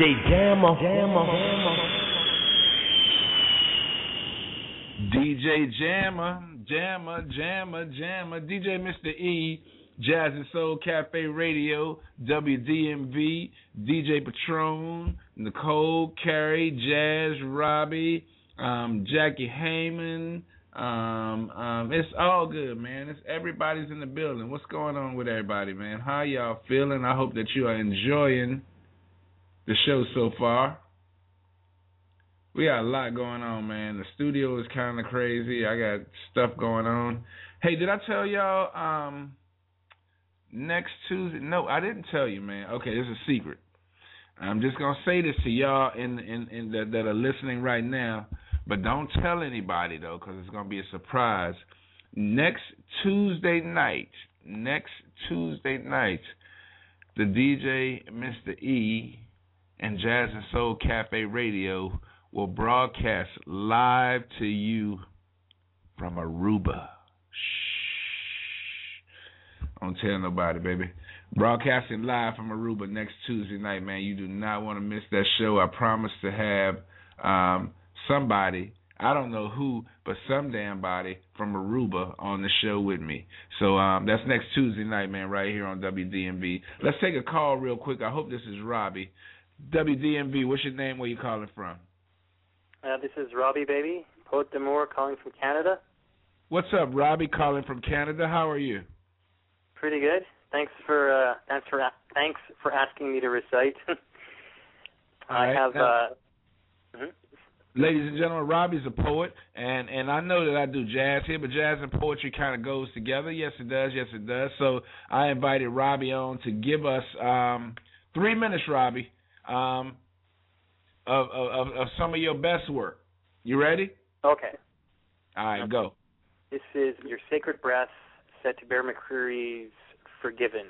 DJ Jammer. DJ Jammer, DJ Mr. E, Jazz and Soul Cafe Radio, WDMV, DJ Patron, Nicole, Carey, Jazz, Robbie, Jackie Heyman. It's all good, man. Everybody's in the building. What's going on with everybody, man? How y'all feeling? I hope that you are enjoying the show so far. We got a lot going on, man. The studio is kind of crazy. I got stuff going on. Hey, did I tell y'all next Tuesday? No, I didn't tell you, man. Okay, this is a secret. I'm just gonna say this to y'all that are listening right now, but don't tell anybody though, because it's gonna be a surprise. Next Tuesday night, the DJ Mr. E and Jazz and Soul Cafe Radio will broadcast live to you from Aruba. Shh. Don't tell nobody, baby. Broadcasting live from Aruba next Tuesday night, man. You do not want to miss that show. I promise to have somebody, I don't know who, but some damn body from Aruba on the show with me. So that's next Tuesday night, man, right here on WDMV. Let's take a call real quick. I hope this is Robbie. WDMV, what's your name? Where you calling from? This is Robbie, baby. Poet D'Amour calling from Canada. What's up, Robbie, calling from Canada? How are you? Pretty good. Thanks for asking me to recite. Ladies and gentlemen, Robbie's a poet, and I know that I do jazz here, but jazz and poetry kind of goes together. Yes, it does. So I invited Robbie on to give us 3 minutes, Robbie, of some of your best work. You ready? Okay. All right, go. This is Your Sacred Breath, set to Bear McCreary's Forgiven.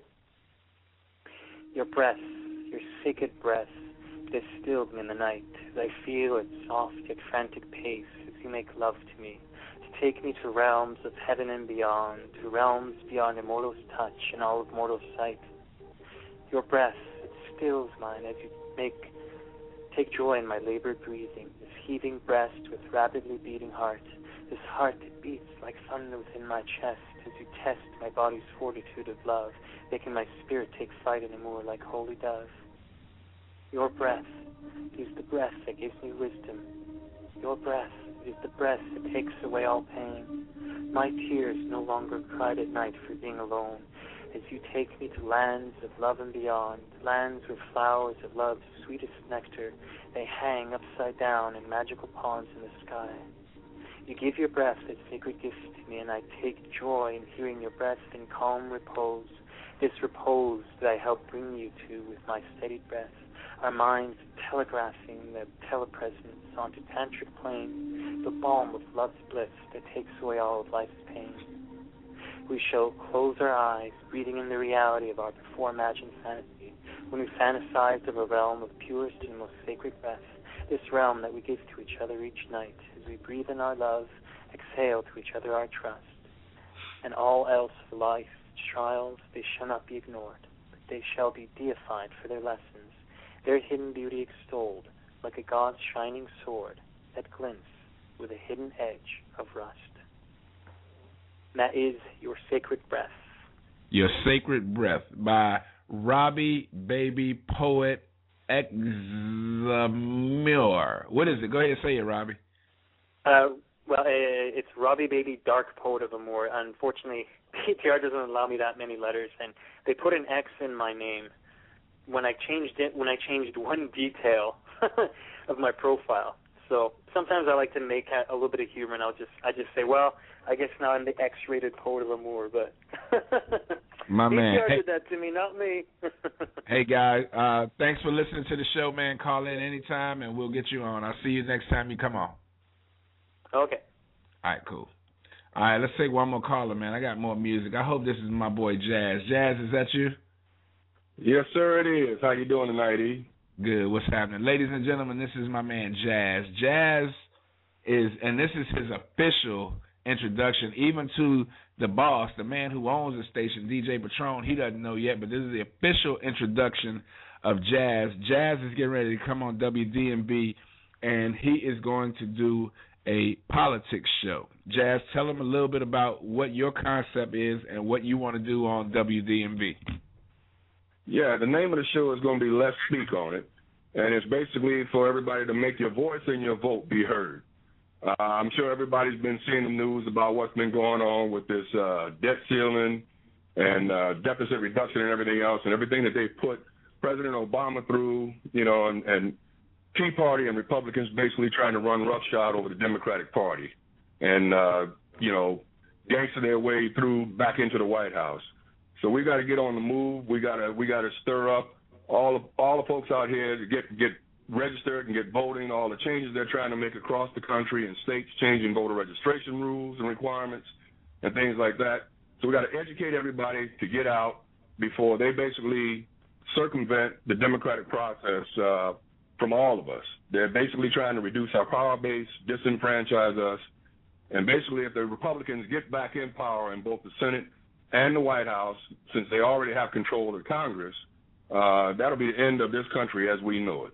Your breath, your sacred breath, it has stilled me in the night, as I feel its soft yet frantic pace as you make love to me, to take me to realms of heaven and beyond, to realms beyond immortal's touch and all of mortal sight. Your breath, it stills mine as you take joy in my labored breathing, this heaving breast with rapidly beating heart, this heart that beats like thunder within my chest as you test my body's fortitude of love, making my spirit take flight in amour like holy dove. Your breath is the breath that gives me wisdom. Your breath is the breath that takes away all pain. My tears no longer cried at night for being alone, as you take me to lands of love and beyond, lands where flowers of love's sweetest nectar, they hang upside down in magical ponds in the sky. You give your breath as sacred gift to me, and I take joy in hearing your breath in calm repose, this repose that I help bring you to with my steadied breath, our minds telegraphing the telepresence onto tantric planes, the balm of love's bliss that takes away all of life's pain. We shall close our eyes, breathing in the reality of our before-imagined fantasy, when we fantasize of a realm of purest and most sacred breath, this realm that we give to each other each night, as we breathe in our love, exhale to each other our trust. And all else of life's trials, they shall not be ignored, but they shall be deified for their lessons, their hidden beauty extolled, like a god's shining sword that glints with a hidden edge of rust. And that is Your Sacred Breath. Your Sacred Breath by Robbie Baby Poet Examure. What is it? Go ahead and say it, Robbie. It's Robbie Baby Dark Poet of Amour. Unfortunately, PTR doesn't allow me that many letters, and they put an X in my name when I changed one detail of my profile. So sometimes I like to make a little bit of humor, and I just say, well, I guess now I'm the X-rated Poet of Amour, but my man, PTR did that to me, not me. Hey guys, thanks for listening to the show, man. Call in anytime, and we'll get you on. I'll see you next time you come on. Okay. All right, cool. All right, let's take one more caller, man. I got more music. I hope this is my boy Jazz. Jazz, is that you? Yes, sir, it is. How you doing tonight, E? Good. What's happening? Ladies and gentlemen, this is my man Jazz. Jazz is, and this is his official introduction, even to the boss, the man who owns the station, DJ Patron. He doesn't know yet, but this is the official introduction of Jazz. Jazz is getting ready to come on WDMB, and he is going to do a politics show. Jazz, tell them a little bit about what your concept is and what you want to do on WDMB. Yeah, the name of the show is going to be Let's Speak on It, and it's basically for everybody to make your voice and your vote be heard. I'm sure everybody's been seeing the news about what's been going on with this debt ceiling and deficit reduction and everything else, and everything that they put President Obama through, and Tea Party and Republicans basically trying to run roughshod over the Democratic Party and, gangster their way through back into the White House. So we got to get on the move. We got to stir up all the folks out here to get registered and get voting, all the changes they're trying to make across the country and states changing voter registration rules and requirements and things like that. So we got to educate everybody to get out before they basically circumvent the democratic process from all of us. They're basically trying to reduce our power base, disenfranchise us, and basically if the Republicans get back in power in both the Senate and the White House, since they already have control of Congress, that'll be the end of this country as we know it.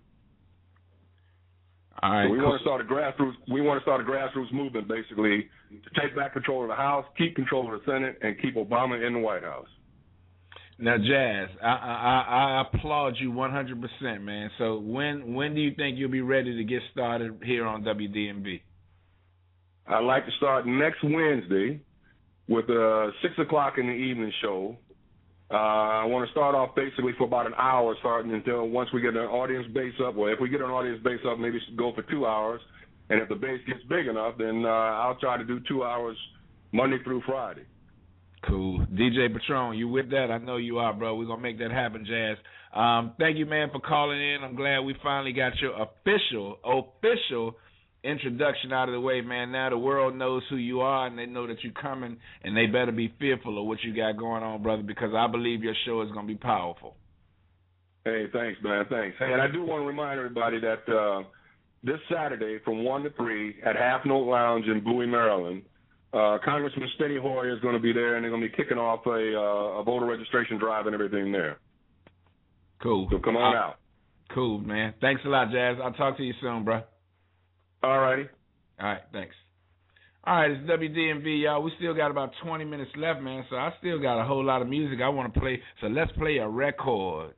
All right, so we want to start a grassroots. We want to start a grassroots movement, basically, to take back control of the House, keep control of the Senate, and keep Obama in the White House. Now, Jazz, I applaud you 100%, man. So when do you think you'll be ready to get started here on WDMB? I'd like to start next Wednesday with a 6 o'clock in the evening show. I want to start off basically for about an hour, starting until once we get an audience base up. Well, if we get an audience base up, maybe go for 2 hours. And if the base gets big enough, then I'll try to do 2 hours Monday through Friday. Cool. DJ Patron, you with that? I know you are, bro. We're going to make that happen, Jazz. Thank you, man, for calling in. I'm glad we finally got your official introduction out of the way, man. Now the world knows who you are, and they know that you're coming, and they better be fearful of what you got going on, brother, because I believe your show is going to be powerful. Hey, thanks, man. Thanks. Hey, and I do want to remind everybody that this Saturday from 1 to 3 at Half Note Lounge in Bowie, Maryland, Congressman Steny Hoyer is going to be there, and they're going to be kicking off a voter registration drive and everything there. Cool. So come on out. Cool, man. Thanks a lot, Jazz. I'll talk to you soon, bro. All righty. All right, thanks. All right, it's WDMV, y'all. We still got about 20 minutes left, man, so I still got a whole lot of music I want to play. So let's play a record.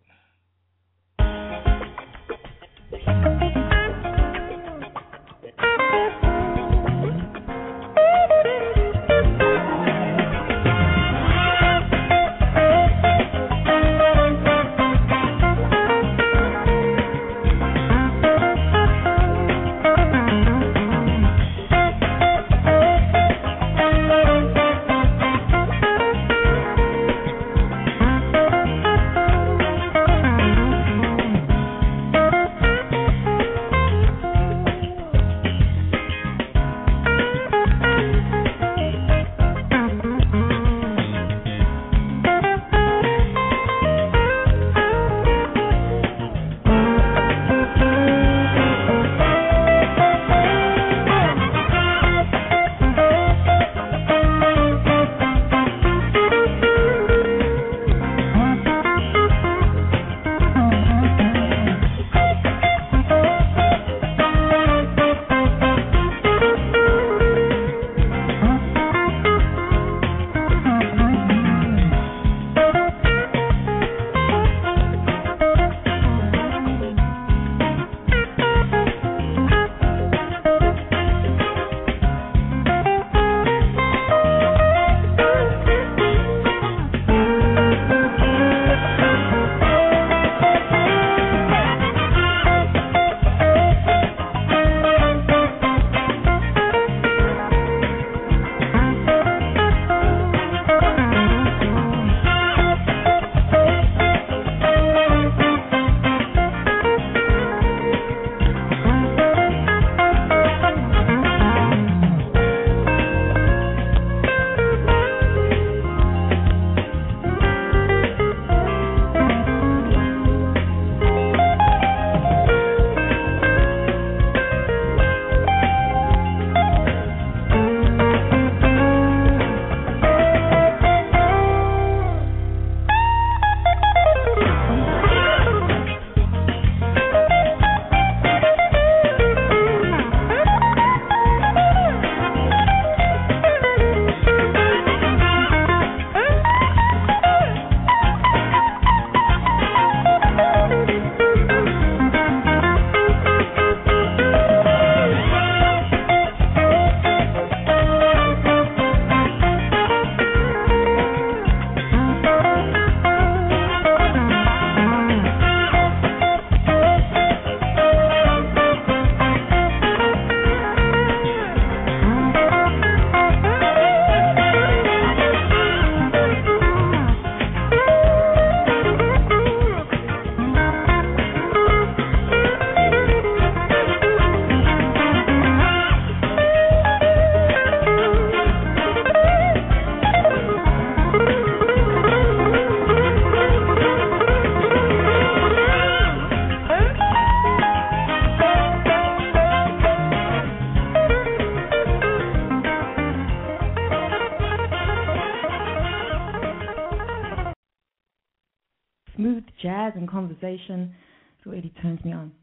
Smooth jazz and conversation. It really turns me on.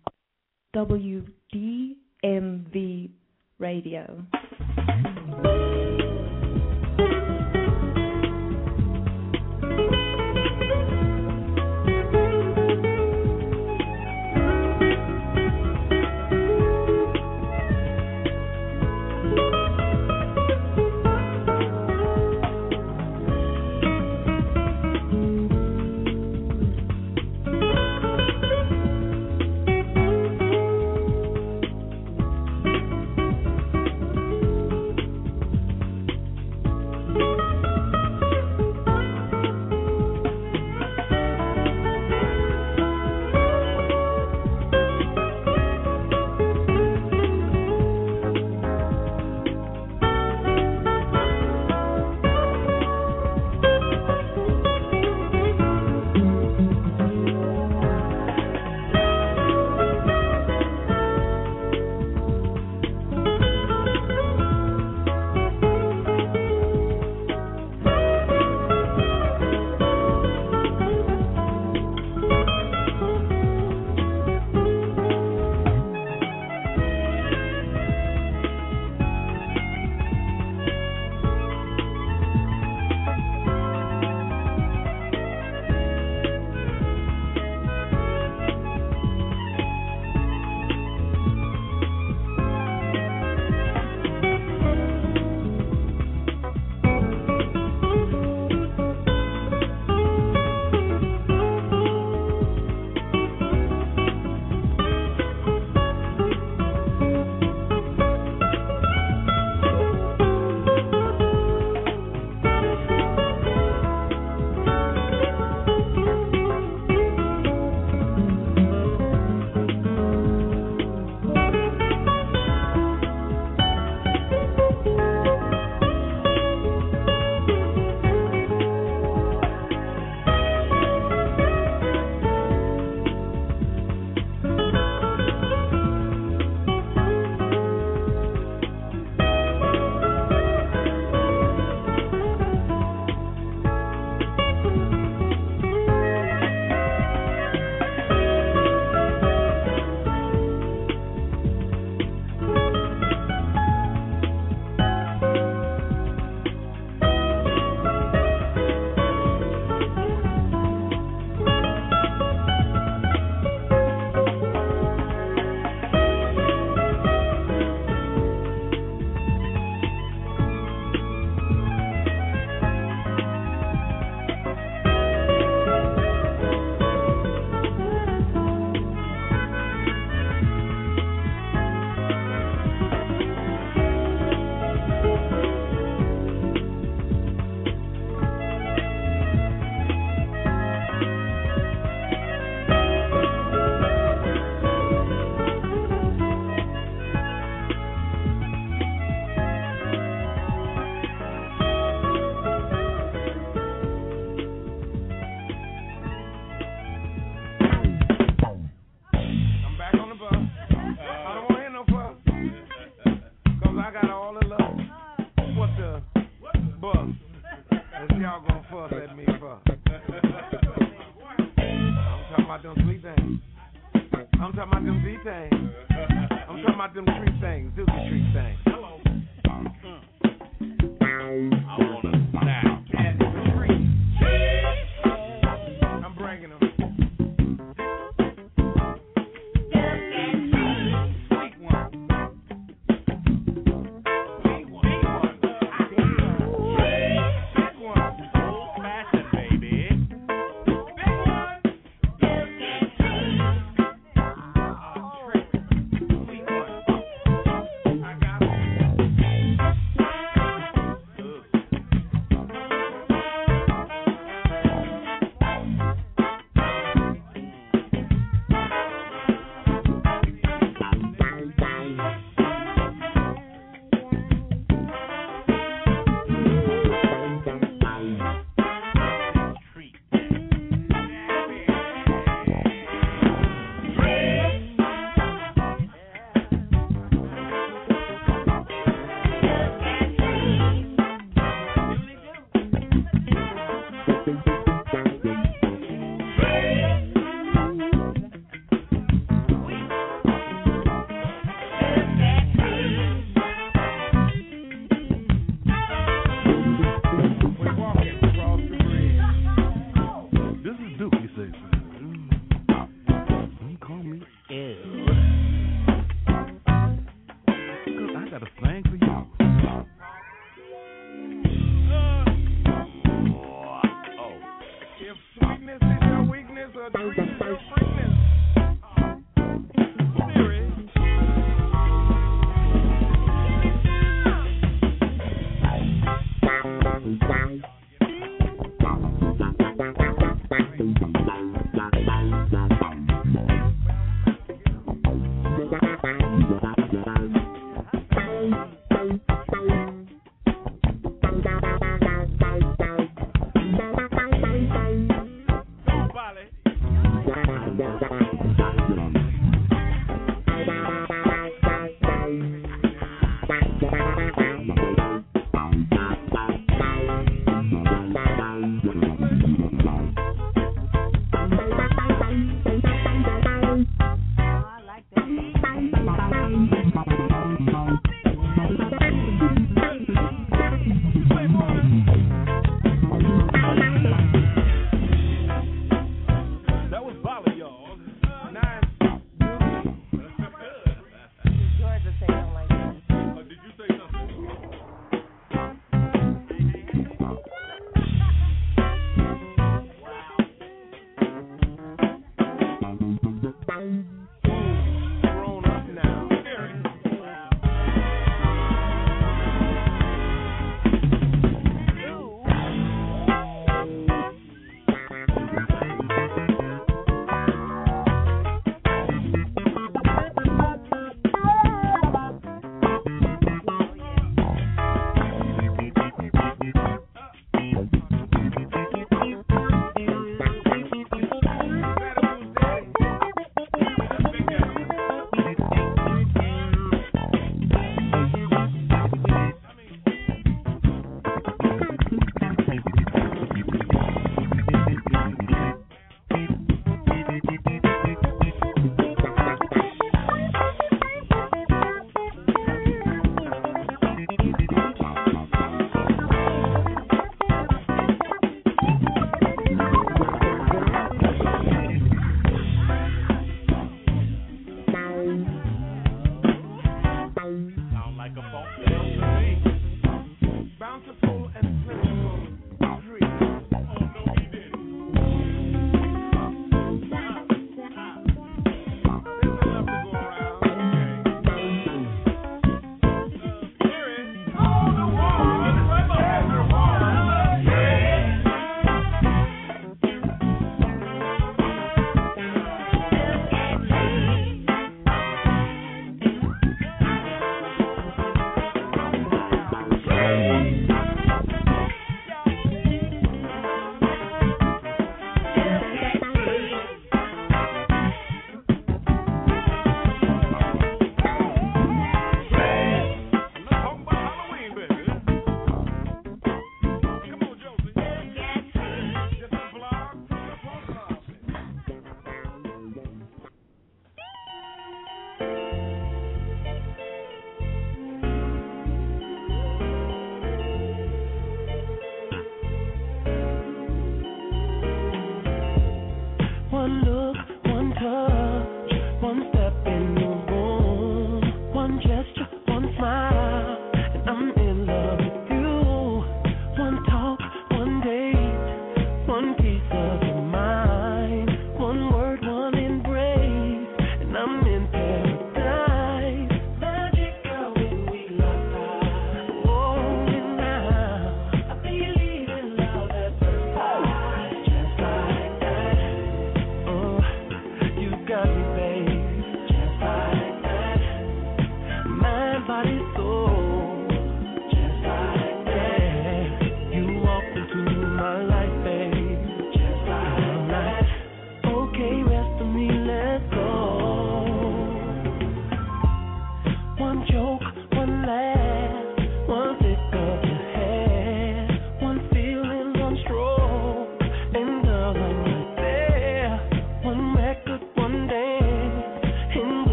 WDMV Radio.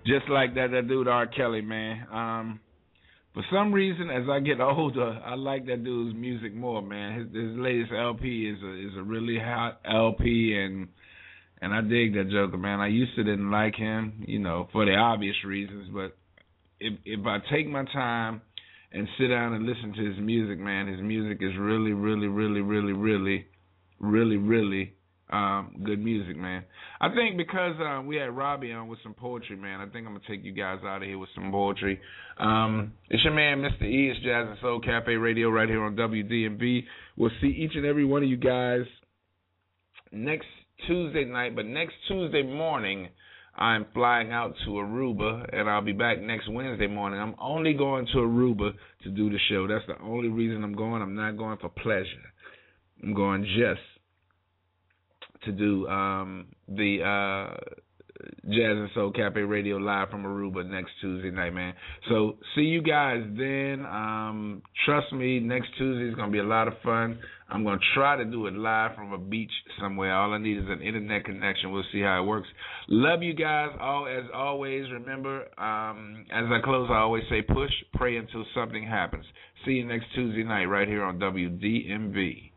Just like that dude R. Kelly, man. For some reason, as I get older, I like that dude's music more, man. His latest LP is a really hot LP, and I dig that Joker, man. I used to didn't like him, you know, for the obvious reasons, but if I take my time and sit down and listen to his music, man, his music is really, really, really, really, really, really, really good music, man. I think because we had Robbie on with some poetry, man, I think I'm going to take you guys out of here with some poetry. It's your man, Mr. E. It's Jazz and Soul Cafe Radio right here on WDMV. We'll see each and every one of you guys next Tuesday night, but next Tuesday morning, I'm flying out to Aruba, and I'll be back next Wednesday morning. I'm only going to Aruba to do the show. That's the only reason I'm going. I'm not going for pleasure. I'm going just to do the Jazz and Soul Cafe Radio live from Aruba next Tuesday night, man. So see you guys then. Trust me, next Tuesday is going to be a lot of fun. I'm going to try to do it live from a beach somewhere. All I need is an internet connection. We'll see how it works. Love you guys. As always, remember, as I close, I always say push, pray until something happens. See you next Tuesday night right here on WDMV.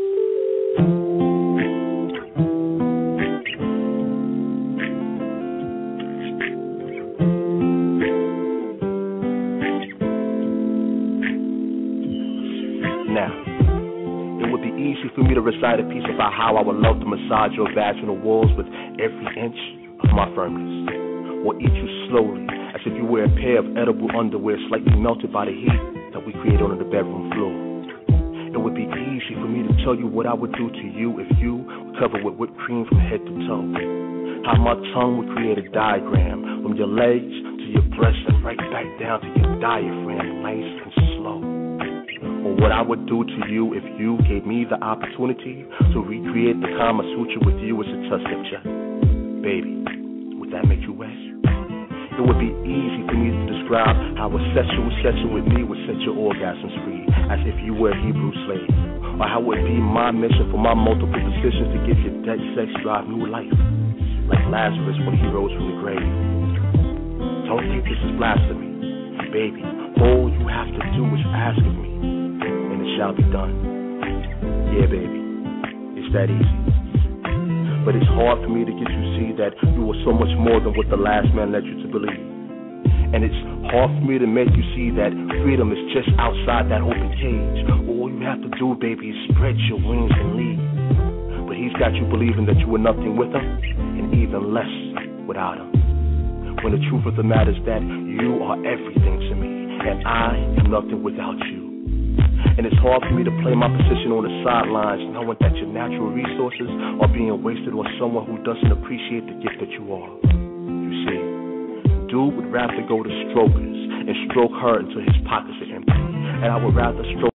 Easy for me to recite a piece about how I would love to massage your vaginal walls with every inch of my firmness, or eat you slowly as if you were a pair of edible underwear slightly melted by the heat that we create on the bedroom floor. It would be easy for me to tell you what I would do to you if you were covered with whipped cream from head to toe, how my tongue would create a diagram from your legs to your breasts and right back down to your diaphragm, nice and slow. Or what I would do to you if you gave me the opportunity to recreate the Kama Sutra with you as a test picture. Baby, would that make you wet? It would be easy for me to describe how a sexual session with me would set your orgasms free, as if you were a Hebrew slave. Or how it would be my mission for my multiple positions to give your dead sex drive new life, like Lazarus when he rose from the grave. Don't think this is blasphemy. Baby, all you have to do is ask of me, and it shall be done. Yeah, baby, it's that easy. But it's hard for me to get you to see that you are so much more than what the last man led you to believe. And it's hard for me to make you see that freedom is just outside that open cage. All you have to do, baby, is spread your wings and leave. But he's got you believing that you were nothing with him, and even less without him. When the truth of the matter is that you are everything to me, and I am nothing without you. And it's hard for me to play my position on the sidelines, knowing that your natural resources are being wasted on someone who doesn't appreciate the gift that you are. You see, dude would rather go to strokers and stroke her until his pockets are empty, and I would rather stroke.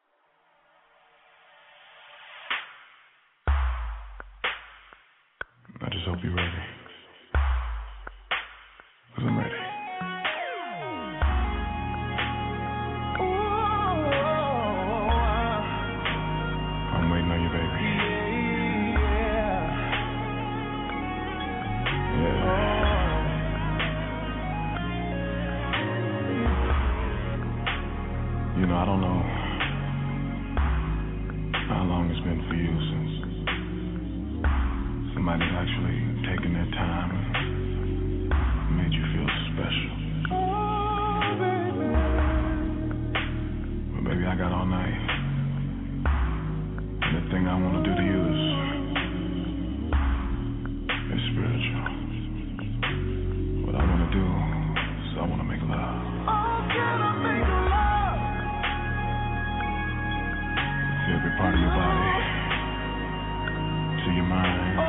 I just hope you're ready. 'Cause I'm ready. I'm waiting on you, baby. Yeah. You know, I don't know how long it's been for you since somebody's actually taken their time and made you feel special. But baby, I got all night. And the thing I want to do to you is spiritual. What I want to do is I want to make love. To every part of your body, to your mind,